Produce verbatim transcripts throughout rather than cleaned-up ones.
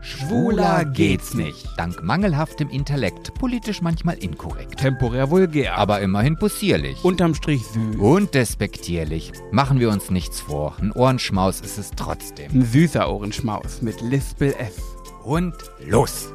Schwuler geht's nicht. Dank mangelhaftem Intellekt, politisch manchmal inkorrekt. Temporär vulgär. Aber immerhin possierlich. Unterm Strich süß. Und despektierlich. Machen wir uns nichts vor. Ein Ohrenschmaus ist es trotzdem. Ein süßer Ohrenschmaus mit Lispel F. Und los!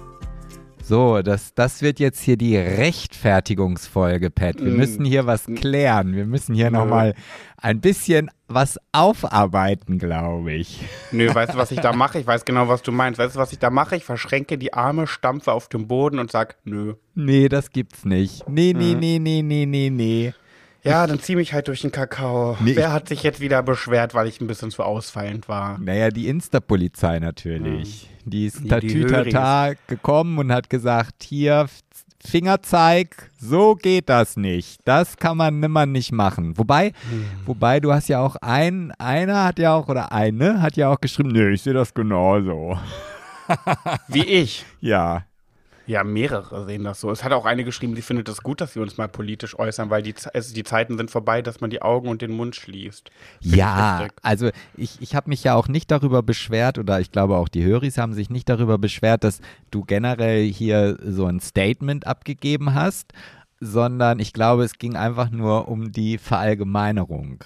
So, das, das wird jetzt hier die Rechtfertigungsfolge, Pat. Wir mm. müssen hier was klären. Wir müssen hier Nö. nochmal ein bisschen was aufarbeiten, glaube ich. Nö, weißt du, was ich da mache? Ich weiß genau, was du meinst. Weißt du, was ich da mache? Ich verschränke die Arme, stampfe auf den Boden und sag, nö. Nee, das gibt's nicht. Nee, nee, Mhm. nee, nee, nee, nee, nee. Ja, dann zieh mich halt durch den Kakao. Nee, Wer ich- hat sich jetzt wieder beschwert, weil ich ein bisschen zu ausfallend war? Naja, die Insta-Polizei natürlich. Die ist Die- die tatütata gekommen und hat gesagt, hier, Fingerzeig, so geht das nicht. Das kann man nimmer nicht machen. Wobei, wobei du hast ja auch ein, einer hat ja auch, oder eine hat ja auch geschrieben, nee, ich sehe das genauso. Wie ich. Ja. Ja, mehrere sehen das so. Es hat auch eine geschrieben, die findet es gut, dass wir uns mal politisch äußern, weil die, Ze- es, die Zeiten sind vorbei, dass man die Augen und den Mund schließt. Find ich Ja, richtig. also ich, ich habe mich ja auch nicht darüber beschwert, oder ich glaube auch die Höris haben sich nicht darüber beschwert, dass du generell hier so ein Statement abgegeben hast, sondern ich glaube, es ging einfach nur um die Verallgemeinerung.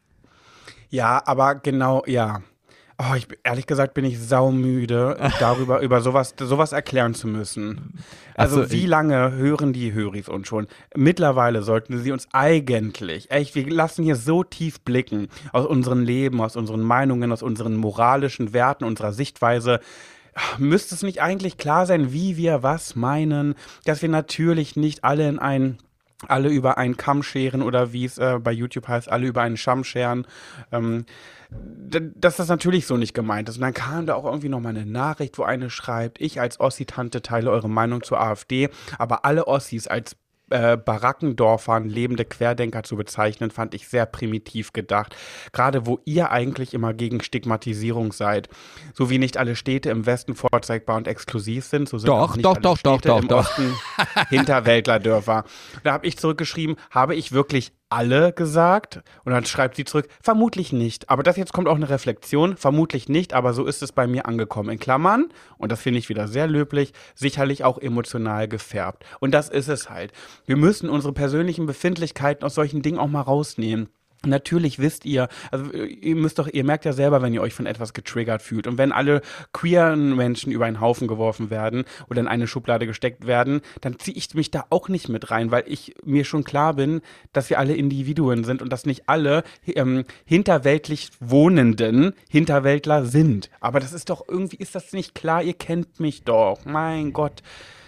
Ja, aber genau, ja. Oh, ich, ehrlich gesagt bin ich saumüde, darüber über sowas, sowas erklären zu müssen. Also Ach so, wie ich- lange hören die Höris uns schon? Mittlerweile sollten sie uns eigentlich, echt, wir lassen hier so tief blicken aus unserem Leben, aus unseren Meinungen, aus unseren moralischen Werten, unserer Sichtweise. Müsste es nicht eigentlich klar sein, wie wir was meinen, dass wir natürlich nicht alle in ein alle über einen Kamm scheren oder wie es äh, bei YouTube heißt, alle über einen Schwamm scheren, ähm, d- dass das natürlich so nicht gemeint ist. Und dann kam da auch irgendwie nochmal eine Nachricht, wo eine schreibt, ich als Ossi-Tante teile eure Meinung zur AfD, aber alle Ossis als äh, Barackendorfern, lebende Querdenker zu bezeichnen, fand ich sehr primitiv gedacht. Gerade wo ihr eigentlich immer gegen Stigmatisierung seid. So wie nicht alle Städte im Westen vorzeigbar und exklusiv sind, so sind Doch, auch nicht doch, alle doch, doch, Städte doch, im doch. Osten Hinterwäldlerdörfer. Da habe ich zurückgeschrieben, habe ich wirklich alle gesagt? Und dann schreibt sie zurück, vermutlich nicht. Aber das jetzt kommt auch eine Reflexion, vermutlich nicht, aber so ist es bei mir angekommen. In Klammern, und das finde ich wieder sehr löblich, sicherlich auch emotional gefärbt. Und das ist es halt. Wir müssen unsere persönlichen Befindlichkeiten aus solchen Dingen auch mal rausnehmen. Natürlich wisst ihr, also ihr müsst doch, ihr merkt ja selber, wenn ihr euch von etwas getriggert fühlt. Und wenn alle queeren Menschen über einen Haufen geworfen werden oder in eine Schublade gesteckt werden, dann ziehe ich mich da auch nicht mit rein, weil ich mir schon klar bin, dass wir alle Individuen sind und dass nicht alle ähm, hinterweltlich Wohnenden Hinterwäldler sind. Aber das ist doch irgendwie, ist das nicht klar? Ihr kennt mich doch. Mein Gott.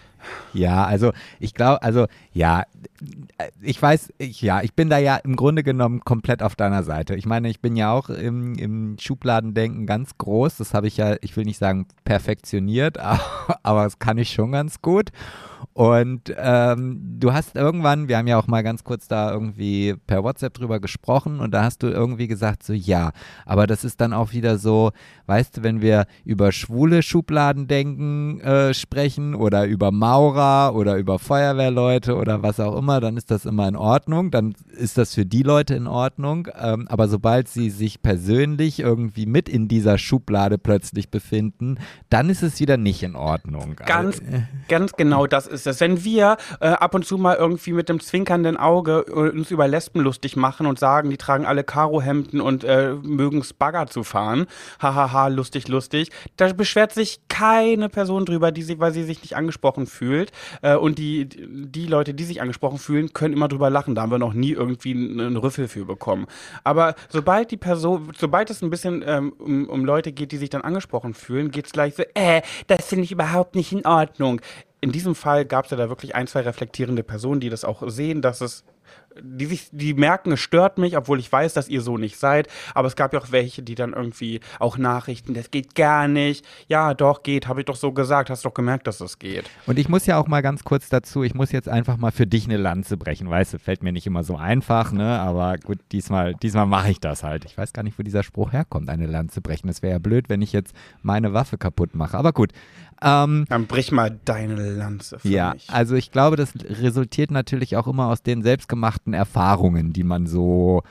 Ja, also ich glaube, also ja, ich weiß, ich, ja, ich bin da ja im Grunde genommen komplett auf deiner Seite. Ich meine, ich bin ja auch im, im Schubladendenken ganz groß. Das habe ich ja, ich will nicht sagen perfektioniert, aber, aber das kann ich schon ganz gut. Und ähm, du hast irgendwann, wir haben ja auch mal ganz kurz da irgendwie per WhatsApp drüber gesprochen und da hast du irgendwie gesagt, so ja, aber das ist dann auch wieder so, weißt du, wenn wir über schwule Schubladendenken äh, sprechen oder über Maurer oder über Feuerwehrleute oder was auch immer, dann ist das immer in Ordnung, dann ist das für die Leute in Ordnung, ähm, aber sobald sie sich persönlich irgendwie mit in dieser Schublade plötzlich befinden, dann ist es wieder nicht in Ordnung. Ganz, Also, äh, ganz genau das ist es. Wenn wir äh, ab und zu mal irgendwie mit dem zwinkernden Auge äh, uns über Lesben lustig machen und sagen, die tragen alle Karohemden und äh, mögen Bagger zu fahren, hahaha, lustig, lustig, da beschwert sich keine Person drüber, die sie, weil sie sich nicht angesprochen fühlt. Äh, und die, die Leute, die sich angesprochen fühlen, können immer drüber lachen. Da haben wir noch nie irgendwie einen Rüffel für bekommen. Aber sobald die Person, sobald es ein bisschen ähm, um, um Leute geht, die sich dann angesprochen fühlen, geht es gleich so, äh, das finde ich überhaupt nicht in Ordnung. In diesem Fall gab es ja da wirklich ein, zwei reflektierende Personen, die das auch sehen, dass es, die sich, die merken, es stört mich, obwohl ich weiß, dass ihr so nicht seid. Aber es gab ja auch welche, die dann irgendwie auch Nachrichten, das geht gar nicht. Ja, doch, geht, habe ich doch so gesagt, hast doch gemerkt, dass es geht. Und ich muss ja auch mal ganz kurz dazu, ich muss jetzt einfach mal für dich eine Lanze brechen, weißt du, fällt mir nicht immer so einfach, ne, aber gut, diesmal, diesmal mache ich das halt. Ich weiß gar nicht, wo dieser Spruch herkommt, eine Lanze brechen. Das wäre ja blöd, wenn ich jetzt meine Waffe kaputt mache, aber gut. Ähm, Dann brich mal deine Lanze für ja, mich. also ich glaube, das resultiert natürlich auch immer aus den selbstgemachten Erfahrungen, die man so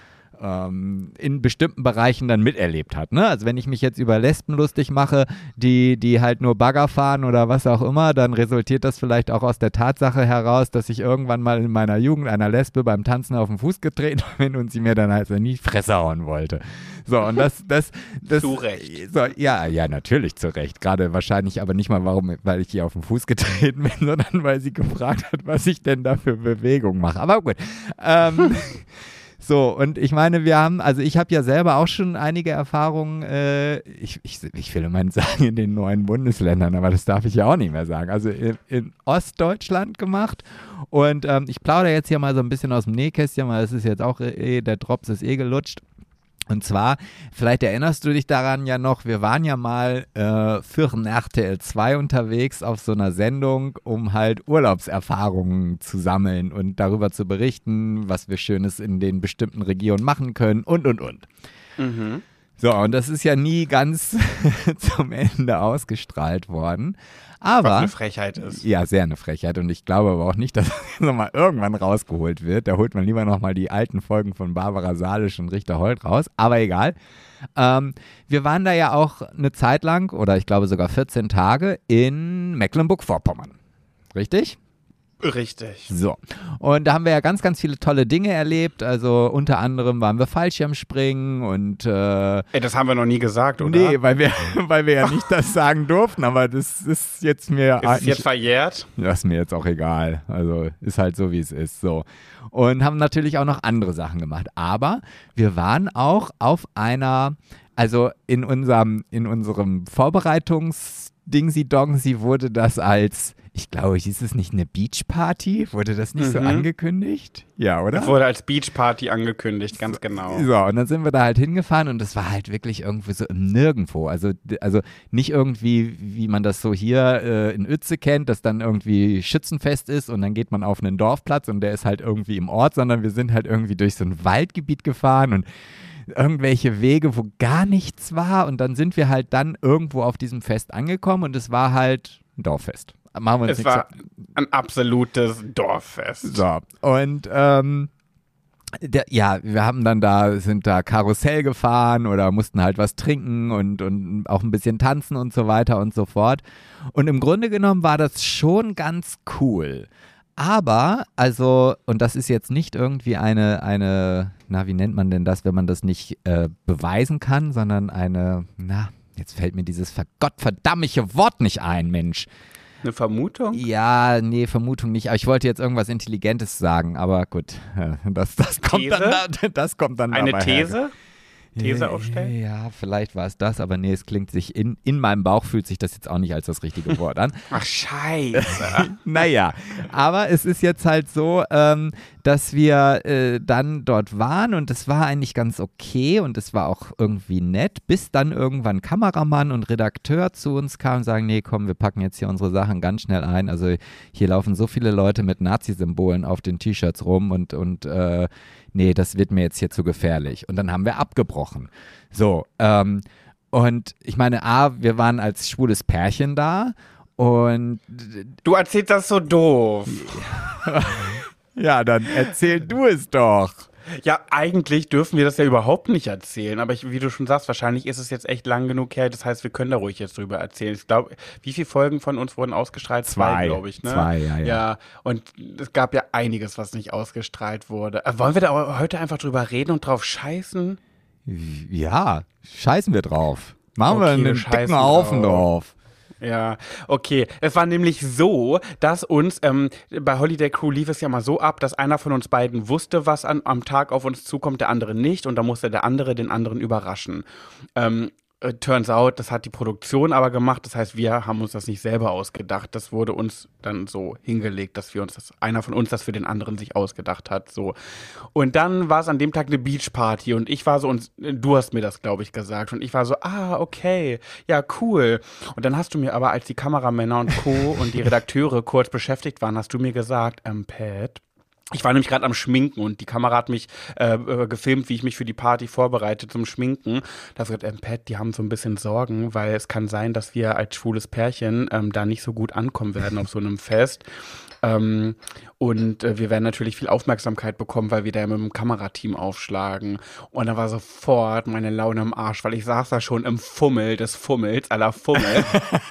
ähm, in bestimmten Bereichen dann miterlebt hat. Ne? Also wenn ich mich jetzt über Lesben lustig mache, die, die halt nur Bagger fahren oder was auch immer, dann resultiert das vielleicht auch aus der Tatsache heraus, dass ich irgendwann mal in meiner Jugend einer Lesbe beim Tanzen auf den Fuß getreten bin und sie mir dann halt so in die Fresse hauen wollte. So, und das, das, das. Zu Recht. So, ja, ja, natürlich zu Recht. Gerade wahrscheinlich aber nicht mal, warum, weil ich ihr auf den Fuß getreten bin, sondern weil sie gefragt hat, was ich denn da für Bewegung mache. Aber gut. Ähm, so, und ich meine, wir haben, also ich habe ja selber auch schon einige Erfahrungen, äh, ich, ich, ich will immer sagen, in den neuen Bundesländern, aber das darf ich ja auch nicht mehr sagen. Also in, in Ostdeutschland gemacht. Und ähm, ich plaudere jetzt hier mal so ein bisschen aus dem Nähkästchen, weil es ist jetzt auch eh, der Drops ist eh gelutscht. Und zwar, vielleicht erinnerst du dich daran ja noch, wir waren ja mal äh, für den R T L zwei unterwegs auf so einer Sendung, um halt Urlaubserfahrungen zu sammeln und darüber zu berichten, was wir Schönes in den bestimmten Regionen machen können und, und, und. Mhm. So, und das ist ja nie ganz zum Ende ausgestrahlt worden. Aber, was eine Frechheit ist. Ja, sehr eine Frechheit. Und ich glaube aber auch nicht, dass das nochmal irgendwann rausgeholt wird. Da holt man lieber nochmal die alten Folgen von Barbara Salisch und Richter Holt raus. Aber egal. Ähm, wir waren da ja auch eine Zeit lang, oder ich glaube sogar vierzehn Tage, in Mecklenburg-Vorpommern. Richtig? Richtig. So, und da haben wir ja ganz, ganz viele tolle Dinge erlebt. Also unter anderem waren wir Fallschirmspringen und äh, Ey, das haben wir noch nie gesagt, oder? Nee, weil wir, weil wir ja nicht das sagen durften, aber das ist jetzt mir... Ist es jetzt verjährt? Das ist mir jetzt auch egal. Also ist halt so, wie es ist. So. Und haben natürlich auch noch andere Sachen gemacht. Aber wir waren auch auf einer, also in unserem, in unserem Vorbereitungs-Dingsi-Dongsi wurde das als... Ich glaube, hieß es nicht eine Beachparty? Wurde das nicht mhm. so angekündigt? Ja, oder? Es wurde als Beachparty angekündigt, ganz genau. So, und dann sind wir da halt hingefahren und das war halt wirklich irgendwie so im Nirgendwo. Also, also nicht irgendwie, wie man das so hier äh, in Uetze kennt, dass dann irgendwie Schützenfest ist und dann geht man auf einen Dorfplatz und der ist halt irgendwie im Ort, sondern wir sind halt irgendwie durch so ein Waldgebiet gefahren und irgendwelche Wege, wo gar nichts war und dann sind wir halt dann irgendwo auf diesem Fest angekommen und es war halt ein Dorffest. Machen wir uns es war ein absolutes Dorffest. So, und ähm, der, ja, wir haben dann da, sind da Karussell gefahren oder mussten halt was trinken und, und auch ein bisschen tanzen und so weiter und so fort. Und im Grunde genommen war das schon ganz cool. Aber, also, und das ist jetzt nicht irgendwie eine, eine, na, wie nennt man denn das, wenn man das nicht äh, beweisen kann, sondern eine, na, jetzt fällt mir dieses gottverdammliche Wort nicht ein, Mensch. Eine Vermutung? Ja, nee, Vermutung nicht. Aber ich wollte jetzt irgendwas Intelligentes sagen, aber gut, das, das kommt These? dann da, das kommt dann Eine dabei These? her. These aufstellen? Ja, vielleicht war es das, aber nee, es klingt sich in, in meinem Bauch fühlt sich das jetzt auch nicht als das richtige Wort an. Ach, scheiße. Naja, aber es ist jetzt halt so, ähm, dass wir äh, dann dort waren und es war eigentlich ganz okay und es war auch irgendwie nett, bis dann irgendwann Kameramann und Redakteur zu uns kamen und sagen, nee, komm, wir packen jetzt hier unsere Sachen ganz schnell ein. Also hier laufen so viele Leute mit Nazi-Symbolen auf den T-Shirts rum und, und äh, nee, das wird mir jetzt hier zu gefährlich. Und dann haben wir abgebrochen. So, ähm, und ich meine, A, wir waren als schwules Pärchen da und du erzählst das so doof. Ja, dann erzähl du es doch. Ja, eigentlich dürfen wir das ja überhaupt nicht erzählen, aber ich, wie du schon sagst, wahrscheinlich ist es jetzt echt lang genug her, das heißt, wir können da ruhig jetzt drüber erzählen. Ich glaube, wie viele Folgen von uns wurden ausgestrahlt? Zwei, Zwei glaube ich, ne? Zwei, ja, ja. Ja, und es gab ja einiges, was nicht ausgestrahlt wurde. Äh, wollen wir da heute einfach drüber reden und drauf scheißen? Ja, scheißen wir drauf. Machen Okay, wir einen wir dicken scheißen Haufen drauf. drauf. Ja, okay. Es war nämlich so, dass uns, ähm, bei Holiday Crew lief es ja mal so ab, dass einer von uns beiden wusste, was an, am Tag auf uns zukommt, der andere nicht und da musste der andere den anderen überraschen. Ähm, Turns out, das hat die Produktion aber gemacht, das heißt, wir haben uns das nicht selber ausgedacht, das wurde uns dann so hingelegt, dass wir uns das, einer von uns das für den anderen sich ausgedacht hat, so. Und dann war es an dem Tag eine Beachparty und ich war so, und du hast mir das, glaube ich, gesagt und ich war so, ah, okay, ja, cool. Und dann hast du mir aber, als die Kameramänner und Co. und die Redakteure kurz beschäftigt waren, hast du mir gesagt, ähm, Pat, Ich war nämlich gerade am Schminken und die Kamera hat mich äh, gefilmt, wie ich mich für die Party vorbereite zum Schminken. Da habe ich gesagt, ähm, Pat, die haben so ein bisschen Sorgen, weil es kann sein, dass wir als schwules Pärchen ähm, da nicht so gut ankommen werden auf so einem Fest. Ähm, und äh, wir werden natürlich viel Aufmerksamkeit bekommen, weil wir da mit dem Kamerateam aufschlagen. Und da war sofort meine Laune im Arsch, weil ich saß da schon im Fummel des Fummels, à la Fummel.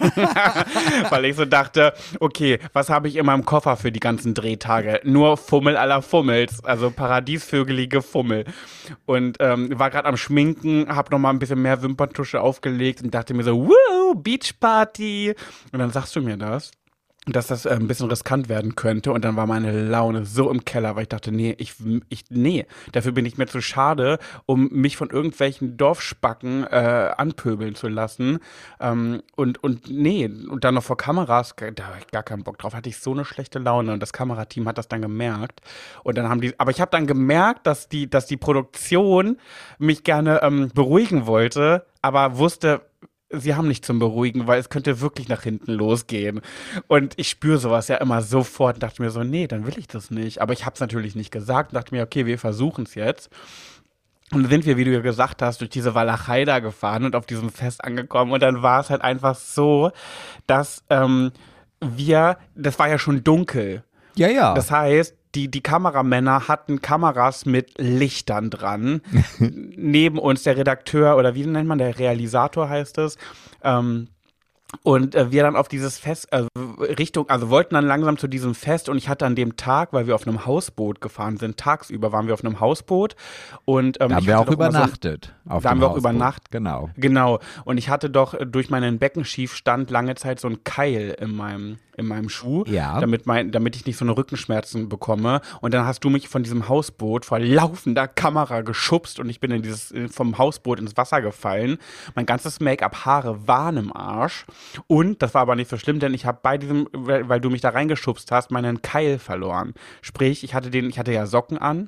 Weil ich so dachte, okay, was habe ich in meinem Koffer für die ganzen Drehtage? Nur Fummel à la Fummels, also paradiesvögelige Fummel. Und ähm, war gerade am Schminken, habe nochmal ein bisschen mehr Wimperntusche aufgelegt und dachte mir so, woo, Beachparty. Und dann sagst du mir das. Dass das äh, ein bisschen riskant werden könnte und dann war meine Laune so im Keller, weil ich dachte, nee, ich, ich nee, dafür bin ich mir zu schade, um mich von irgendwelchen Dorfspacken äh, anpöbeln zu lassen ähm, und, und nee, und dann noch vor Kameras, da habe ich gar keinen Bock drauf, hatte ich so eine schlechte Laune und das Kamerateam hat das dann gemerkt und dann haben die, aber ich habe dann gemerkt, dass die, dass die Produktion mich gerne ähm, beruhigen wollte, aber wusste, sie haben nicht zum Beruhigen, weil es könnte wirklich nach hinten losgehen. Und ich spüre sowas ja immer sofort und dachte mir so, nee, dann will ich das nicht. Aber ich habe es natürlich nicht gesagt und dachte mir, okay, wir versuchen es jetzt. Und dann sind wir, wie du ja gesagt hast, durch diese Walachei da gefahren und auf diesem Fest angekommen. Und dann war es halt einfach so, dass ähm, wir, das war ja schon dunkel. Ja, ja. Das heißt, Die, die Kameramänner hatten Kameras mit Lichtern dran. Neben uns der Redakteur oder wie nennt man, der Realisator heißt es. Ähm, und äh, wir dann auf dieses Fest, äh, Richtung, also wollten dann langsam zu diesem Fest und ich hatte an dem Tag, weil wir auf einem Hausboot gefahren sind, tagsüber waren wir auf einem Hausboot. Und, ähm, da haben wir auch übernachtet. So, da haben wir auch übernachtet. Genau. Genau. Und ich hatte doch durch meinen Beckenschiefstand lange Zeit so ein Keil in meinem in meinem Schuh, ja. damit, mein, damit ich nicht so eine Rückenschmerzen bekomme. Und dann hast du mich von diesem Hausboot vor laufender Kamera geschubst und ich bin in dieses, vom Hausboot ins Wasser gefallen. Mein ganzes Make-up, Haare waren im Arsch. Und das war aber nicht so schlimm, denn ich habe bei diesem, weil du mich da reingeschubst hast, meinen Keil verloren. Sprich, ich hatte den, ich hatte ja Socken an.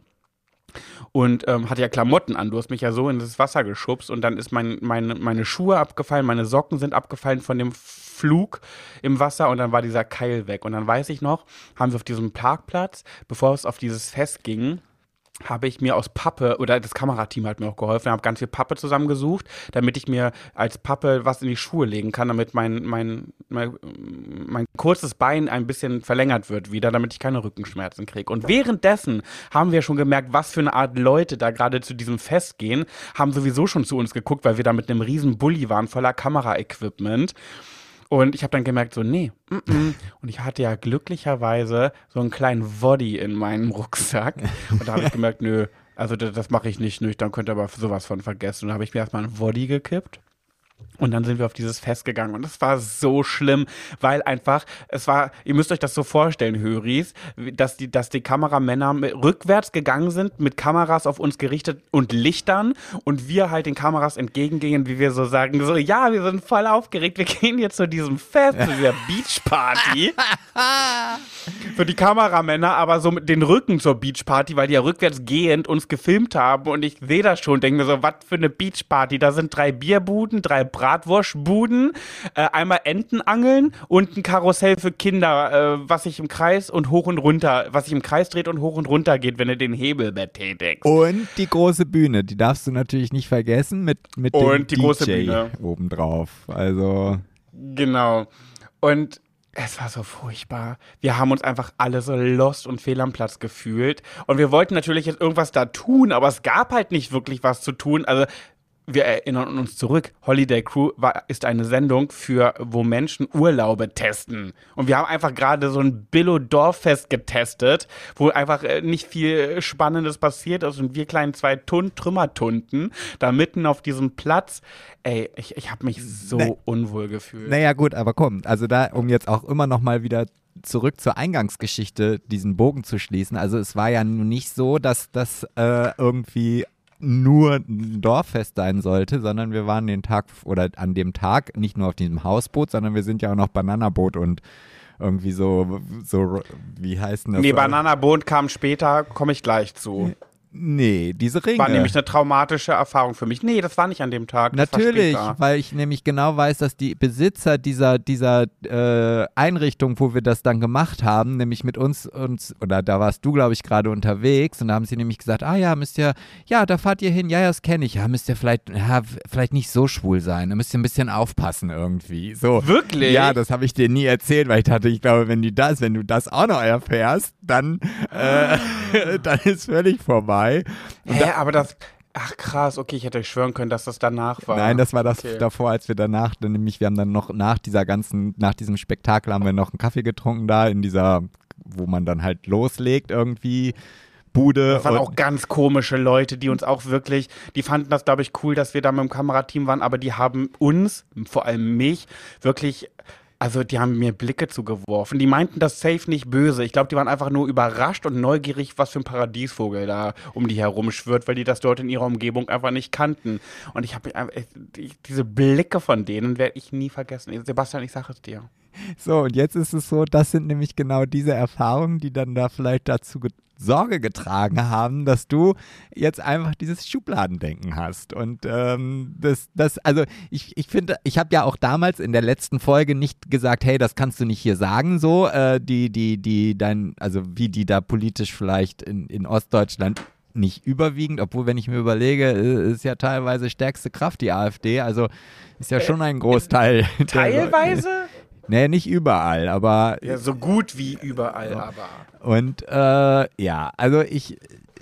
Und ähm, hatte ja Klamotten an, du hast mich ja so in das Wasser geschubst und dann ist mein, mein, meine Schuhe abgefallen, meine Socken sind abgefallen von dem Flug im Wasser und dann war dieser Keil weg. Und dann weiß ich noch, haben wir auf diesem Parkplatz, bevor es auf dieses Fest ging, habe ich mir aus Pappe, oder das Kamerateam hat mir auch geholfen, habe ganz viel Pappe zusammengesucht, damit ich mir als Pappe was in die Schuhe legen kann, damit mein, mein, mein, mein kurzes Bein ein bisschen verlängert wird wieder, damit ich keine Rückenschmerzen kriege. Und währenddessen haben wir schon gemerkt, was für eine Art Leute da gerade zu diesem Fest gehen, haben sowieso schon zu uns geguckt, weil wir da mit einem riesen Bulli waren, voller Kameraequipment. Und ich habe dann gemerkt, so, nee. Mm -mm. Und ich hatte ja glücklicherweise so einen kleinen Woddy in meinem Rucksack. Und da habe ich gemerkt, nö, also das, das mache ich nicht nüchtern, könnt ihr aber sowas von vergessen. Und da habe ich mir erstmal einen Woddy gekippt. Und dann sind wir auf dieses Fest gegangen und es war so schlimm, weil einfach, es war, ihr müsst euch das so vorstellen, Höris, dass die, dass die Kameramänner mit, rückwärts gegangen sind, mit Kameras auf uns gerichtet und Lichtern und wir halt den Kameras entgegengingen, wie wir so sagen, so, ja, wir sind voll aufgeregt, wir gehen jetzt zu diesem Fest, zu dieser Beachparty. Für die Kameramänner aber so mit den Rücken zur Beachparty, weil die ja rückwärts gehend uns gefilmt haben und ich sehe das schon, denke mir so, was für eine Beachparty, da sind drei Bierbuden, drei Bratwurstbuden, äh, einmal Entenangeln und ein Karussell für Kinder, äh, was sich im Kreis und hoch und runter, was sich im Kreis dreht und hoch und runter geht, wenn du den Hebel betätigst. Und die große Bühne, die darfst du natürlich nicht vergessen mit, mit dem und die D J große Bühne obendrauf. Also genau. Und es war so furchtbar. Wir haben uns einfach alle so lost und fehl am Platz gefühlt. Und wir wollten natürlich jetzt irgendwas da tun, aber es gab halt nicht wirklich was zu tun. Also wir erinnern uns zurück, Holiday Crew war, ist eine Sendung für, wo Menschen Urlaube testen. Und wir haben einfach gerade so ein Billo-Dorffest getestet, wo einfach nicht viel Spannendes passiert ist und wir kleinen zwei Tun- Trümmertunten da mitten auf diesem Platz. Ey, ich, ich habe mich so nee. unwohl gefühlt. Naja gut, aber komm, also da, um jetzt auch immer noch mal wieder zurück zur Eingangsgeschichte diesen Bogen zu schließen. Also es war ja nun nicht so, dass das äh, irgendwie nur ein Dorffest sein sollte, sondern wir waren den Tag oder an dem Tag nicht nur auf diesem Hausboot, sondern wir sind ja auch noch Bananaboot und irgendwie so, so wie heißt denn das? Nee, Bananaboot kam später, komme ich gleich zu. Nee, diese Ringe. War nämlich eine traumatische Erfahrung für mich. Nee, das war nicht an dem Tag. Das Natürlich, war später. weil ich nämlich genau weiß, dass die Besitzer dieser, dieser äh, Einrichtung, wo wir das dann gemacht haben, nämlich mit uns, uns oder da warst du, glaube ich, gerade unterwegs und da haben sie nämlich gesagt, ah ja, müsst ihr, ja, da fahrt ihr hin, ja, ja, das kenne ich, ja, müsst ihr vielleicht, ja, vielleicht nicht so schwul sein, da müsst ihr ein bisschen aufpassen irgendwie. So. Wirklich? Ja, das habe ich dir nie erzählt, weil ich dachte, ich glaube, wenn du das, wenn du das auch noch erfährst, dann, äh, dann ist völlig vorbei. Und Hä, aber das, ach krass, okay, ich hätte euch schwören können, dass das danach war. Nein, das war das okay. davor, als wir danach, dann nämlich, wir haben dann noch nach dieser ganzen, nach diesem Spektakel haben wir noch einen Kaffee getrunken da in dieser, wo man dann halt loslegt irgendwie, Bude. Das waren und auch ganz komische Leute, die uns auch wirklich, die fanden das, glaube ich, cool, dass wir da mit dem Kamerateam waren, aber die haben uns, vor allem mich, wirklich... Also die haben mir Blicke zugeworfen. Die meinten das safe nicht böse. Ich glaube, die waren einfach nur überrascht und neugierig, was für ein Paradiesvogel da um die herum schwirrt, weil die das dort in ihrer Umgebung einfach nicht kannten. Und ich habe diese Blicke von denen werde ich nie vergessen. Sebastian, ich sage es dir. So, und jetzt ist es so, das sind nämlich genau diese Erfahrungen, die dann da vielleicht dazu ge- Sorge getragen haben, dass du jetzt einfach dieses Schubladendenken hast. Und ähm, das, das, also ich, ich finde, ich habe ja auch damals in der letzten Folge nicht gesagt, hey, das kannst du nicht hier sagen, so, äh, die, die, die, dein, also wie die da politisch vielleicht in, in Ostdeutschland nicht überwiegend, obwohl, wenn ich mir überlege, ist ja teilweise stärkste Kraft die AfD, also ist ja schon ein Großteil. Teilweise? Nee, nicht überall, aber... Ja, so gut wie überall, so. aber... Und äh, ja, also ich,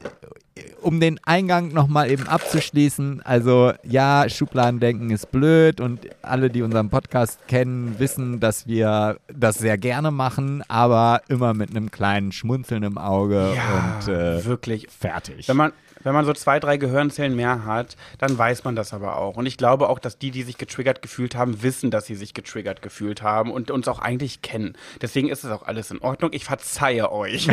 um den Eingang nochmal eben abzuschließen, also ja, Schubladendenken ist blöd und alle, die unseren Podcast kennen, wissen, dass wir das sehr gerne machen, aber immer mit einem kleinen Schmunzeln im Auge Ja, und äh, wirklich. fertig. Wenn man, wenn man so zwei, drei Gehirnzellen mehr hat, dann weiß man das aber auch. Und ich glaube auch, dass die, die sich getriggert gefühlt haben, wissen, dass sie sich getriggert gefühlt haben und uns auch eigentlich kennen. Deswegen ist es auch alles in Ordnung. Ich verzeihe euch.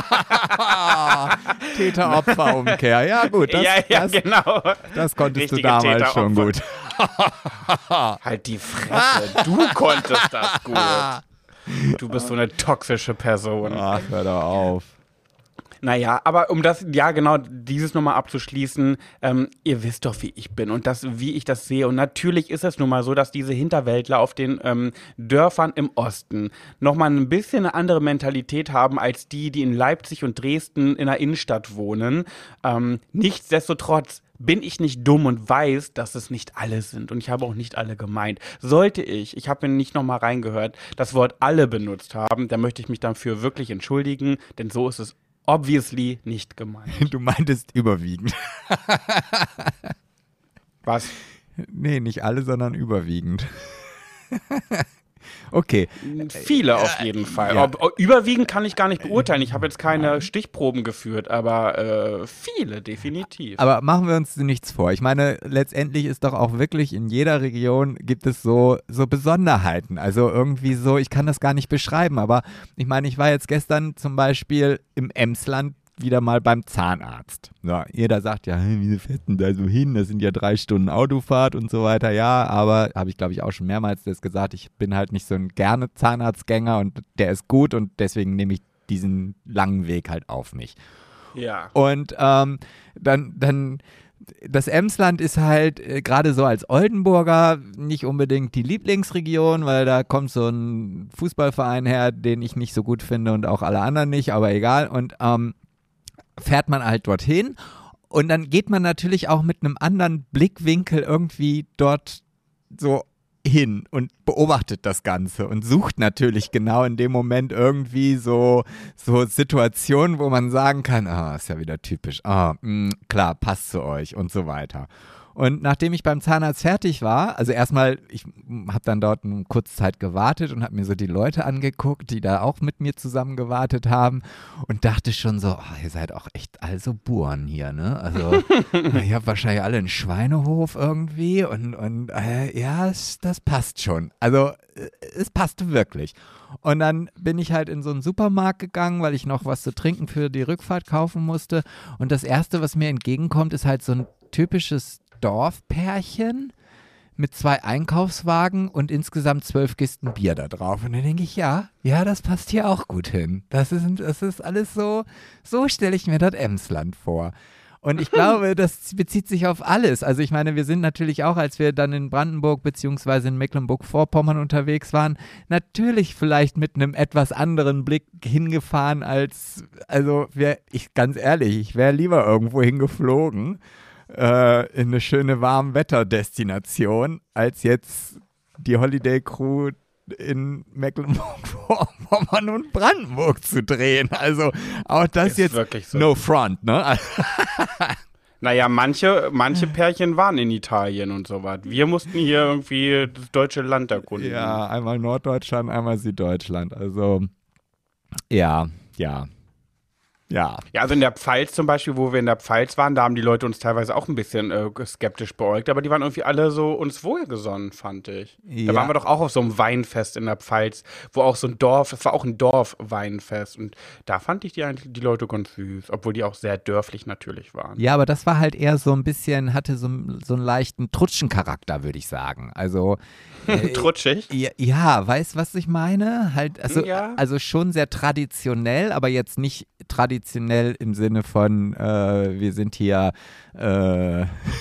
Täter-Opfer-Umkehr. Ja gut, das, ja, ja, das, genau. das konntest Richtige du damals schon gut. Halt die Fresse. Du konntest das gut. Du bist so eine toxische Person. Ach, hör doch auf. Naja, aber um das, ja genau, dieses nochmal abzuschließen, ähm, ihr wisst doch, wie ich bin und das, wie ich das sehe. Und natürlich ist es nun mal so, dass diese Hinterwäldler auf den ähm, Dörfern im Osten nochmal ein bisschen eine andere Mentalität haben als die, die in Leipzig und Dresden in der Innenstadt wohnen. Ähm, nichtsdestotrotz bin ich nicht dumm und weiß, dass es nicht alle sind. Und ich habe auch nicht alle gemeint. Sollte ich, ich habe mir nicht nochmal reingehört, das Wort alle benutzt haben, dann möchte ich mich dafür wirklich entschuldigen, denn so ist es obviously nicht gemeint. Du meintest überwiegend. Was? Nee, nicht alle, sondern überwiegend. Okay. Viele auf jeden Fall. Ja. Ob, überwiegend kann ich gar nicht beurteilen. Ich habe jetzt keine Stichproben geführt, aber äh, viele definitiv. Aber machen wir uns nichts vor. Ich meine, letztendlich ist doch auch wirklich in jeder Region gibt es so, so Besonderheiten. Also irgendwie so, ich kann das gar nicht beschreiben, aber ich meine, ich war jetzt gestern zum Beispiel im Emsland wieder mal beim Zahnarzt. So, jeder sagt ja, hey, wieso fährst du denn da so hin? Das sind ja drei Stunden Autofahrt und so weiter. Ja, aber habe ich glaube ich auch schon mehrmals das gesagt, ich bin halt nicht so ein gerne Zahnarztgänger und der ist gut und deswegen nehme ich diesen langen Weg halt auf mich. Ja. Und ähm, dann, dann das Emsland ist halt äh, gerade so als Oldenburger nicht unbedingt die Lieblingsregion, weil da kommt so ein Fußballverein her, den ich nicht so gut finde und auch alle anderen nicht, aber egal. Und ähm, fährt man halt dorthin und dann geht man natürlich auch mit einem anderen Blickwinkel irgendwie dort so hin und beobachtet das Ganze und sucht natürlich genau in dem Moment irgendwie so, so Situationen, wo man sagen kann, ah, ist ja wieder typisch, ah, mh, klar, passt zu euch und so weiter. Und nachdem ich beim Zahnarzt fertig war, also erstmal, ich habe dann dort eine kurze Zeit gewartet und habe mir so die Leute angeguckt, die da auch mit mir zusammen gewartet haben und dachte schon so, oh, ihr seid auch echt also Buren hier, ne? Also ihr habt wahrscheinlich alle einen Schweinehof irgendwie und, und äh, ja, es, das passt schon. Also äh, es passte wirklich. Und dann bin ich halt in so einen Supermarkt gegangen, weil ich noch was zu trinken für die Rückfahrt kaufen musste und das Erste, was mir entgegenkommt, ist halt so ein typisches Dorfpärchen mit zwei Einkaufswagen und insgesamt zwölf Kisten Bier da drauf. Und dann denke ich, ja, ja, das passt hier auch gut hin. Das ist, das ist alles so, so stelle ich mir das Emsland vor. Und ich glaube, das bezieht sich auf alles. Also ich meine, wir sind natürlich auch, als wir dann in Brandenburg beziehungsweise in Mecklenburg-Vorpommern unterwegs waren, natürlich vielleicht mit einem etwas anderen Blick hingefahren als, also wär, ich ganz ehrlich, ich wäre lieber irgendwo hingeflogen äh, in eine schöne Warmwetterdestination, als jetzt die Holiday Crew in Mecklenburg-Vorpommern und Brandenburg zu drehen. Also auch das ist jetzt wirklich so. No front, ne? Naja, manche, manche Pärchen waren in Italien und so was. Wir mussten hier irgendwie das deutsche Land erkunden. Ja, einmal Norddeutschland, einmal Süddeutschland. Also ja, ja. Ja. Ja, also in der Pfalz zum Beispiel, wo wir in der Pfalz waren, da haben die Leute uns teilweise auch ein bisschen äh, skeptisch beäugt, aber die waren irgendwie alle so uns wohlgesonnen, fand ich. Ja. Da waren wir doch auch auf so einem Weinfest in der Pfalz, wo auch so ein Dorf, es war auch ein Dorfweinfest und da fand ich die eigentlich die Leute ganz süß, obwohl die auch sehr dörflich natürlich waren. Ja, aber das war halt eher so ein bisschen, hatte so, so einen leichten Trutschencharakter, würde ich sagen. Also äh, Trutschig? Ja, ja, weißt du, was ich meine? Halt, also, Ja. also schon sehr traditionell, aber jetzt nicht traditionell im Sinne von, äh, wir sind hier äh,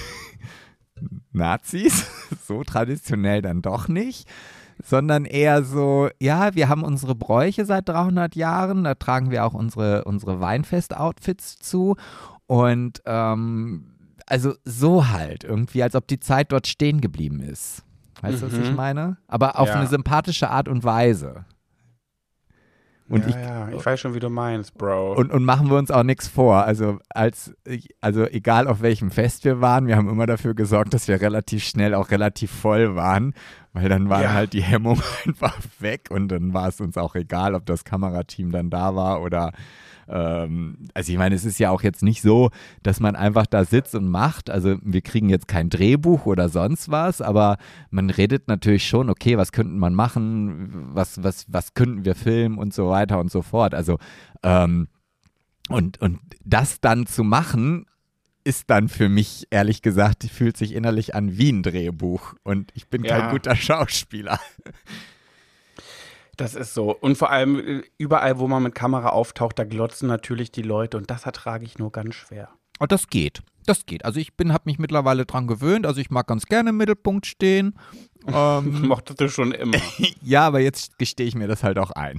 Nazis, so traditionell dann doch nicht, sondern eher so, ja, wir haben unsere Bräuche seit dreihundert Jahren, da tragen wir auch unsere, unsere Weinfest-Outfits zu und ähm, also so halt irgendwie, als ob die Zeit dort stehen geblieben ist. Weißt du, Mhm. was ich meine? Aber auf Ja. eine sympathische Art und Weise. Und ja, ich, ja, ich weiß schon, wie du meinst, Bro. Und, und machen wir uns auch nichts vor. Also, als, also egal auf welchem Fest wir waren, wir haben immer dafür gesorgt, dass wir relativ schnell auch relativ voll waren, weil dann waren Ja. halt die Hemmungen einfach weg und dann war es uns auch egal, ob das Kamerateam dann da war oder ähm, also ich meine, es ist ja auch jetzt nicht so, dass man einfach da sitzt und macht. Also wir kriegen jetzt kein Drehbuch oder sonst was, aber man redet natürlich schon, okay, was könnte man machen, was, was, was könnten wir filmen und so weiter und so fort. Also ähm, und, und das dann zu machen, ist dann für mich, ehrlich gesagt, fühlt sich innerlich an wie ein Drehbuch und ich bin Ja. kein guter Schauspieler. Das ist so. Und vor allem äh, überall, wo man mit Kamera auftaucht, da glotzen natürlich die Leute und das ertrage ich nur ganz schwer. Und das geht. Das geht. Also ich bin, habe mich mittlerweile dran gewöhnt. Also ich mag ganz gerne im Mittelpunkt stehen. Ähm, Mochtest du schon immer. ja, aber jetzt gestehe ich mir das halt auch ein.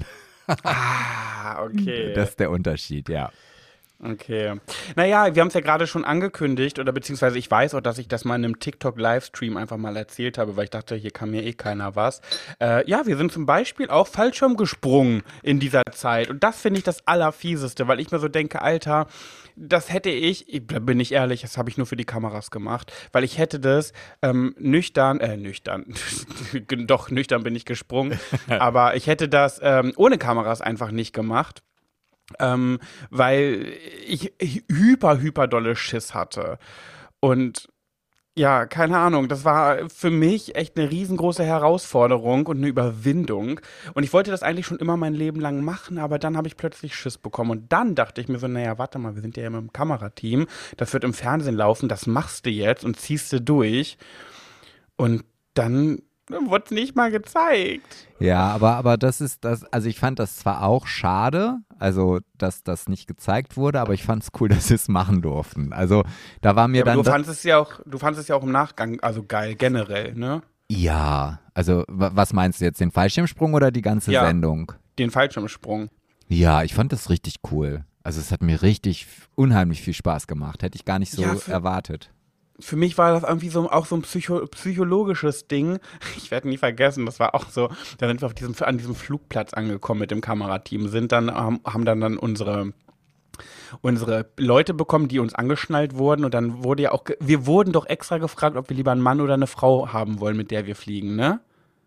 Ah, okay. Das ist der Unterschied, ja. Okay. Naja, wir haben es ja gerade schon angekündigt, oder beziehungsweise ich weiß auch, dass ich das mal in einem TikTok-Livestream einfach mal erzählt habe, weil ich dachte, hier kann mir eh keiner was. Äh, ja, wir sind zum Beispiel auch Fallschirm gesprungen in dieser Zeit. Und das finde ich das Allerfieseste, weil ich mir so denke, Alter, das hätte ich, ich da bin ich ehrlich, das habe ich nur für die Kameras gemacht, weil ich hätte das ähm, nüchtern, äh, nüchtern, doch, nüchtern bin ich gesprungen, aber ich hätte das ähm, ohne Kameras einfach nicht gemacht. Ähm, weil ich, ich hyper, hyper dolle Schiss hatte. Und ja, keine Ahnung, das war für mich echt eine riesengroße Herausforderung und eine Überwindung. Und ich wollte das eigentlich schon immer mein Leben lang machen, aber dann habe ich plötzlich Schiss bekommen. Und dann dachte ich mir so, naja, warte mal, wir sind ja immer im Kamerateam, das wird im Fernsehen laufen, das machst du jetzt und ziehst du durch. Und dann wurde es nicht mal gezeigt. Ja, aber, aber das ist das, also ich fand das zwar auch schade, also dass das nicht gezeigt wurde, aber ich fand es cool, dass sie es machen durften. Also da war mir Ja, aber dann. du da- fandest es ja auch, du fandest es ja auch im Nachgang, also geil, generell, ne? Ja, also wa- was meinst du jetzt, den Fallschirmsprung oder die ganze Ja. Sendung? Den Fallschirmsprung. Ja, ich fand das richtig cool. Also es hat mir richtig f- unheimlich viel Spaß gemacht. Hätte ich gar nicht so Ja, für- erwartet. Für mich war das irgendwie so auch so ein Psycho psychologisches Ding. Ich werde nie vergessen, das war auch so, da sind wir auf diesem, an diesem Flugplatz angekommen mit dem Kamerateam, sind dann, haben, haben dann, dann unsere unsere Leute bekommen, die uns angeschnallt wurden und dann wurde ja auch, ge- wir wurden doch extra gefragt, ob wir lieber einen Mann oder eine Frau haben wollen, mit der wir fliegen, ne?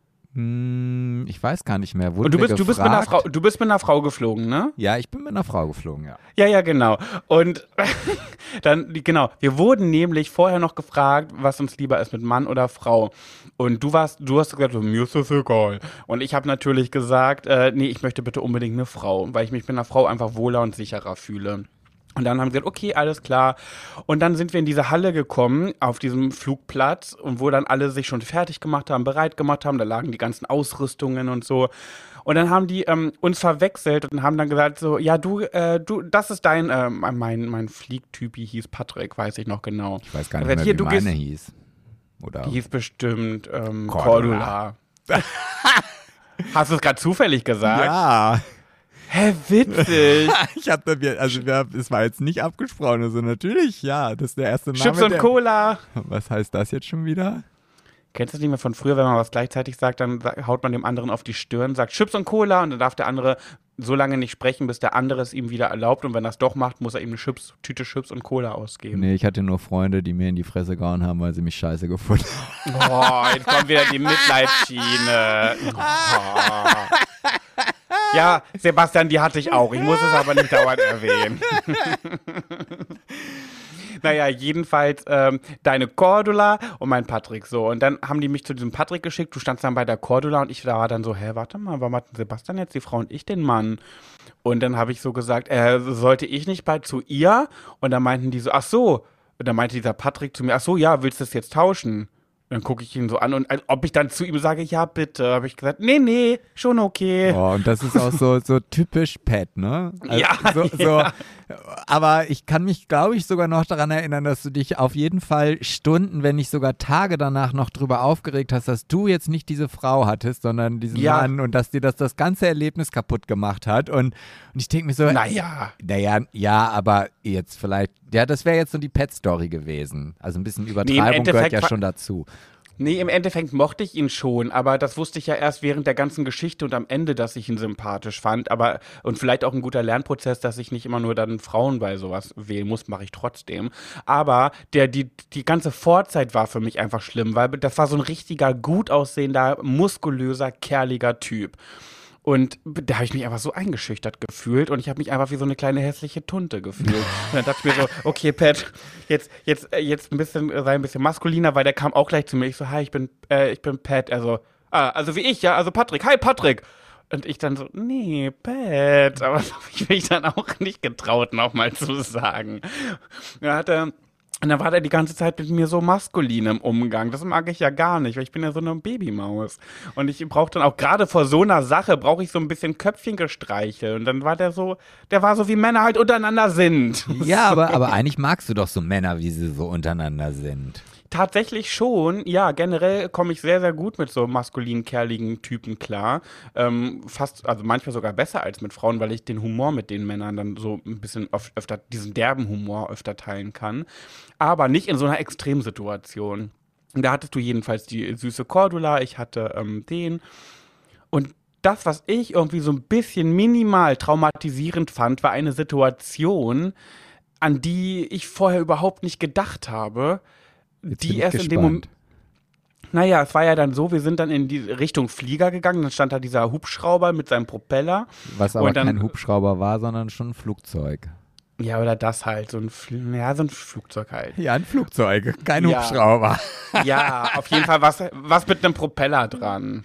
Hm, ich weiß gar nicht mehr. Wurden Und du wir bist, du bist mit einer gefragt? Frau, du bist mit einer Frau geflogen, ne? Ja, ich bin mit einer Frau geflogen, ja. Ja, ja, genau. Und dann, genau, wir wurden nämlich vorher noch gefragt, was uns lieber ist, mit Mann oder Frau. Und du warst, du hast gesagt, mir ist das egal. Und ich habe natürlich gesagt, äh, nee, ich möchte bitte unbedingt eine Frau, weil ich mich mit einer Frau einfach wohler und sicherer fühle. Und dann haben sie gesagt, okay, alles klar. Und dann sind wir in diese Halle gekommen, auf diesem Flugplatz, und wo dann alle sich schon fertig gemacht haben, bereit gemacht haben. Da lagen die ganzen Ausrüstungen und so. Und dann haben die ähm, uns verwechselt und haben dann gesagt so, ja, du, äh, du, das ist dein, äh, mein, mein Fliegtypi hieß Patrick, weiß ich noch genau. Ich weiß gar nicht Also, mehr, hier, wie du meine gehst, hieß. Oder? Die hieß bestimmt ähm, Cordula. Cordula. Hast du es gerade zufällig gesagt? Ja. Hä, witzig. Ich hab da, also wir, es war jetzt nicht abgesprochen, also natürlich, ja, das ist der erste Name. Chips und der, Cola. Was heißt das jetzt schon wieder? Kennst du das nicht mehr von früher, wenn man was gleichzeitig sagt, dann haut man dem anderen auf die Stirn, sagt Chips und Cola und dann darf der andere so lange nicht sprechen, bis der andere es ihm wieder erlaubt und wenn er es doch macht, muss er ihm eine Chips, Tüte Chips und Cola ausgeben. Nee, ich hatte nur Freunde, die mir in die Fresse gehauen haben, weil sie mich scheiße gefunden haben. Oh, jetzt kommt wieder die Mitleidsschiene. Oh. Ja, Sebastian, die hatte ich auch. Ich muss es aber nicht dauernd erwähnen. Naja, jedenfalls ähm, deine Cordula und mein Patrick so. Und dann haben die mich zu diesem Patrick geschickt. Du standst dann bei der Cordula und ich war dann so, hä, warte mal, warum hatten Sebastian jetzt die Frau und ich den Mann? Und dann habe ich so gesagt, äh, sollte ich nicht bald zu ihr? Und dann meinten die so, ach so. Und dann meinte dieser Patrick zu mir, ach so, ja, willst du das jetzt tauschen? Dann gucke ich ihn so an und als ob ich dann zu ihm sage, ja bitte, habe ich gesagt, nee, nee, schon okay. Oh, und das ist auch so, so typisch Pat, ne? Also ja, so, so, ja. Aber ich kann mich, glaube ich, sogar noch daran erinnern, dass du dich auf jeden Fall Stunden, wenn nicht sogar Tage danach noch drüber aufgeregt hast, dass du jetzt nicht diese Frau hattest, sondern diesen ja. Mann und dass dir das das ganze Erlebnis kaputt gemacht hat. Und, und ich denke mir so, naja. Naja, ja, aber jetzt vielleicht, ja, das wäre jetzt so die Pet-Story gewesen. Also ein bisschen Übertreibung nee, gehört ja schon dazu. Nee, im Endeffekt mochte ich ihn schon, aber das wusste ich ja erst während der ganzen Geschichte und am Ende, dass ich ihn sympathisch fand. Aber und vielleicht auch ein guter Lernprozess, dass ich nicht immer nur dann Frauen bei sowas wählen muss, mache ich trotzdem. Aber der, die, die ganze Vorzeit war für mich einfach schlimm, weil das war so ein richtiger, gut aussehender, muskulöser, kerliger Typ. Und da habe ich mich einfach so eingeschüchtert gefühlt und ich habe mich einfach wie so eine kleine hässliche Tunte gefühlt. Und dann dachte ich mir so, okay, Pat, jetzt, jetzt, jetzt ein bisschen, sei ein bisschen maskuliner, weil der kam auch gleich zu mir. Ich so, hi, ich bin, äh, ich bin Pat. Also, ah, also wie ich, ja, also Patrick. Hi, Patrick. Und ich dann so, nee, Pat. Aber das habe ich mich dann auch nicht getraut, nochmal zu sagen. Er hatte... Und dann war der die ganze Zeit mit mir so maskulin im Umgang. Das mag ich ja gar nicht, weil ich bin ja so eine Babymaus. Und ich brauche dann auch gerade vor so einer Sache, brauche ich so ein bisschen Köpfchengestreichel. Und dann war der so, der war so, wie Männer halt untereinander sind. Ja, aber, aber eigentlich magst du doch so Männer, wie sie so untereinander sind. Tatsächlich schon, ja, generell komme ich sehr, sehr gut mit so maskulinen, kerligen Typen klar. Ähm, fast, also manchmal sogar besser als mit Frauen, weil ich den Humor mit den Männern dann so ein bisschen öf- öfter, diesen derben Humor öfter teilen kann. Aber nicht in so einer Extremsituation. Und da hattest du jedenfalls die süße Cordula, ich hatte ähm, den. Und das, was ich irgendwie so ein bisschen minimal traumatisierend fand, war eine Situation, an die ich vorher überhaupt nicht gedacht habe. Jetzt Die bin ich erst gespannt. in dem Moment. Naja, es war ja dann so, wir sind dann in die Richtung Flieger gegangen, dann stand da dieser Hubschrauber mit seinem Propeller. Was aber und dann, kein Hubschrauber war, sondern schon ein Flugzeug. Ja, oder das halt, so ein, Fl- ja, so ein Flugzeug halt. Ja, ein Flugzeug, kein Ja. Hubschrauber. Ja, auf jeden Fall was, was mit einem Propeller dran.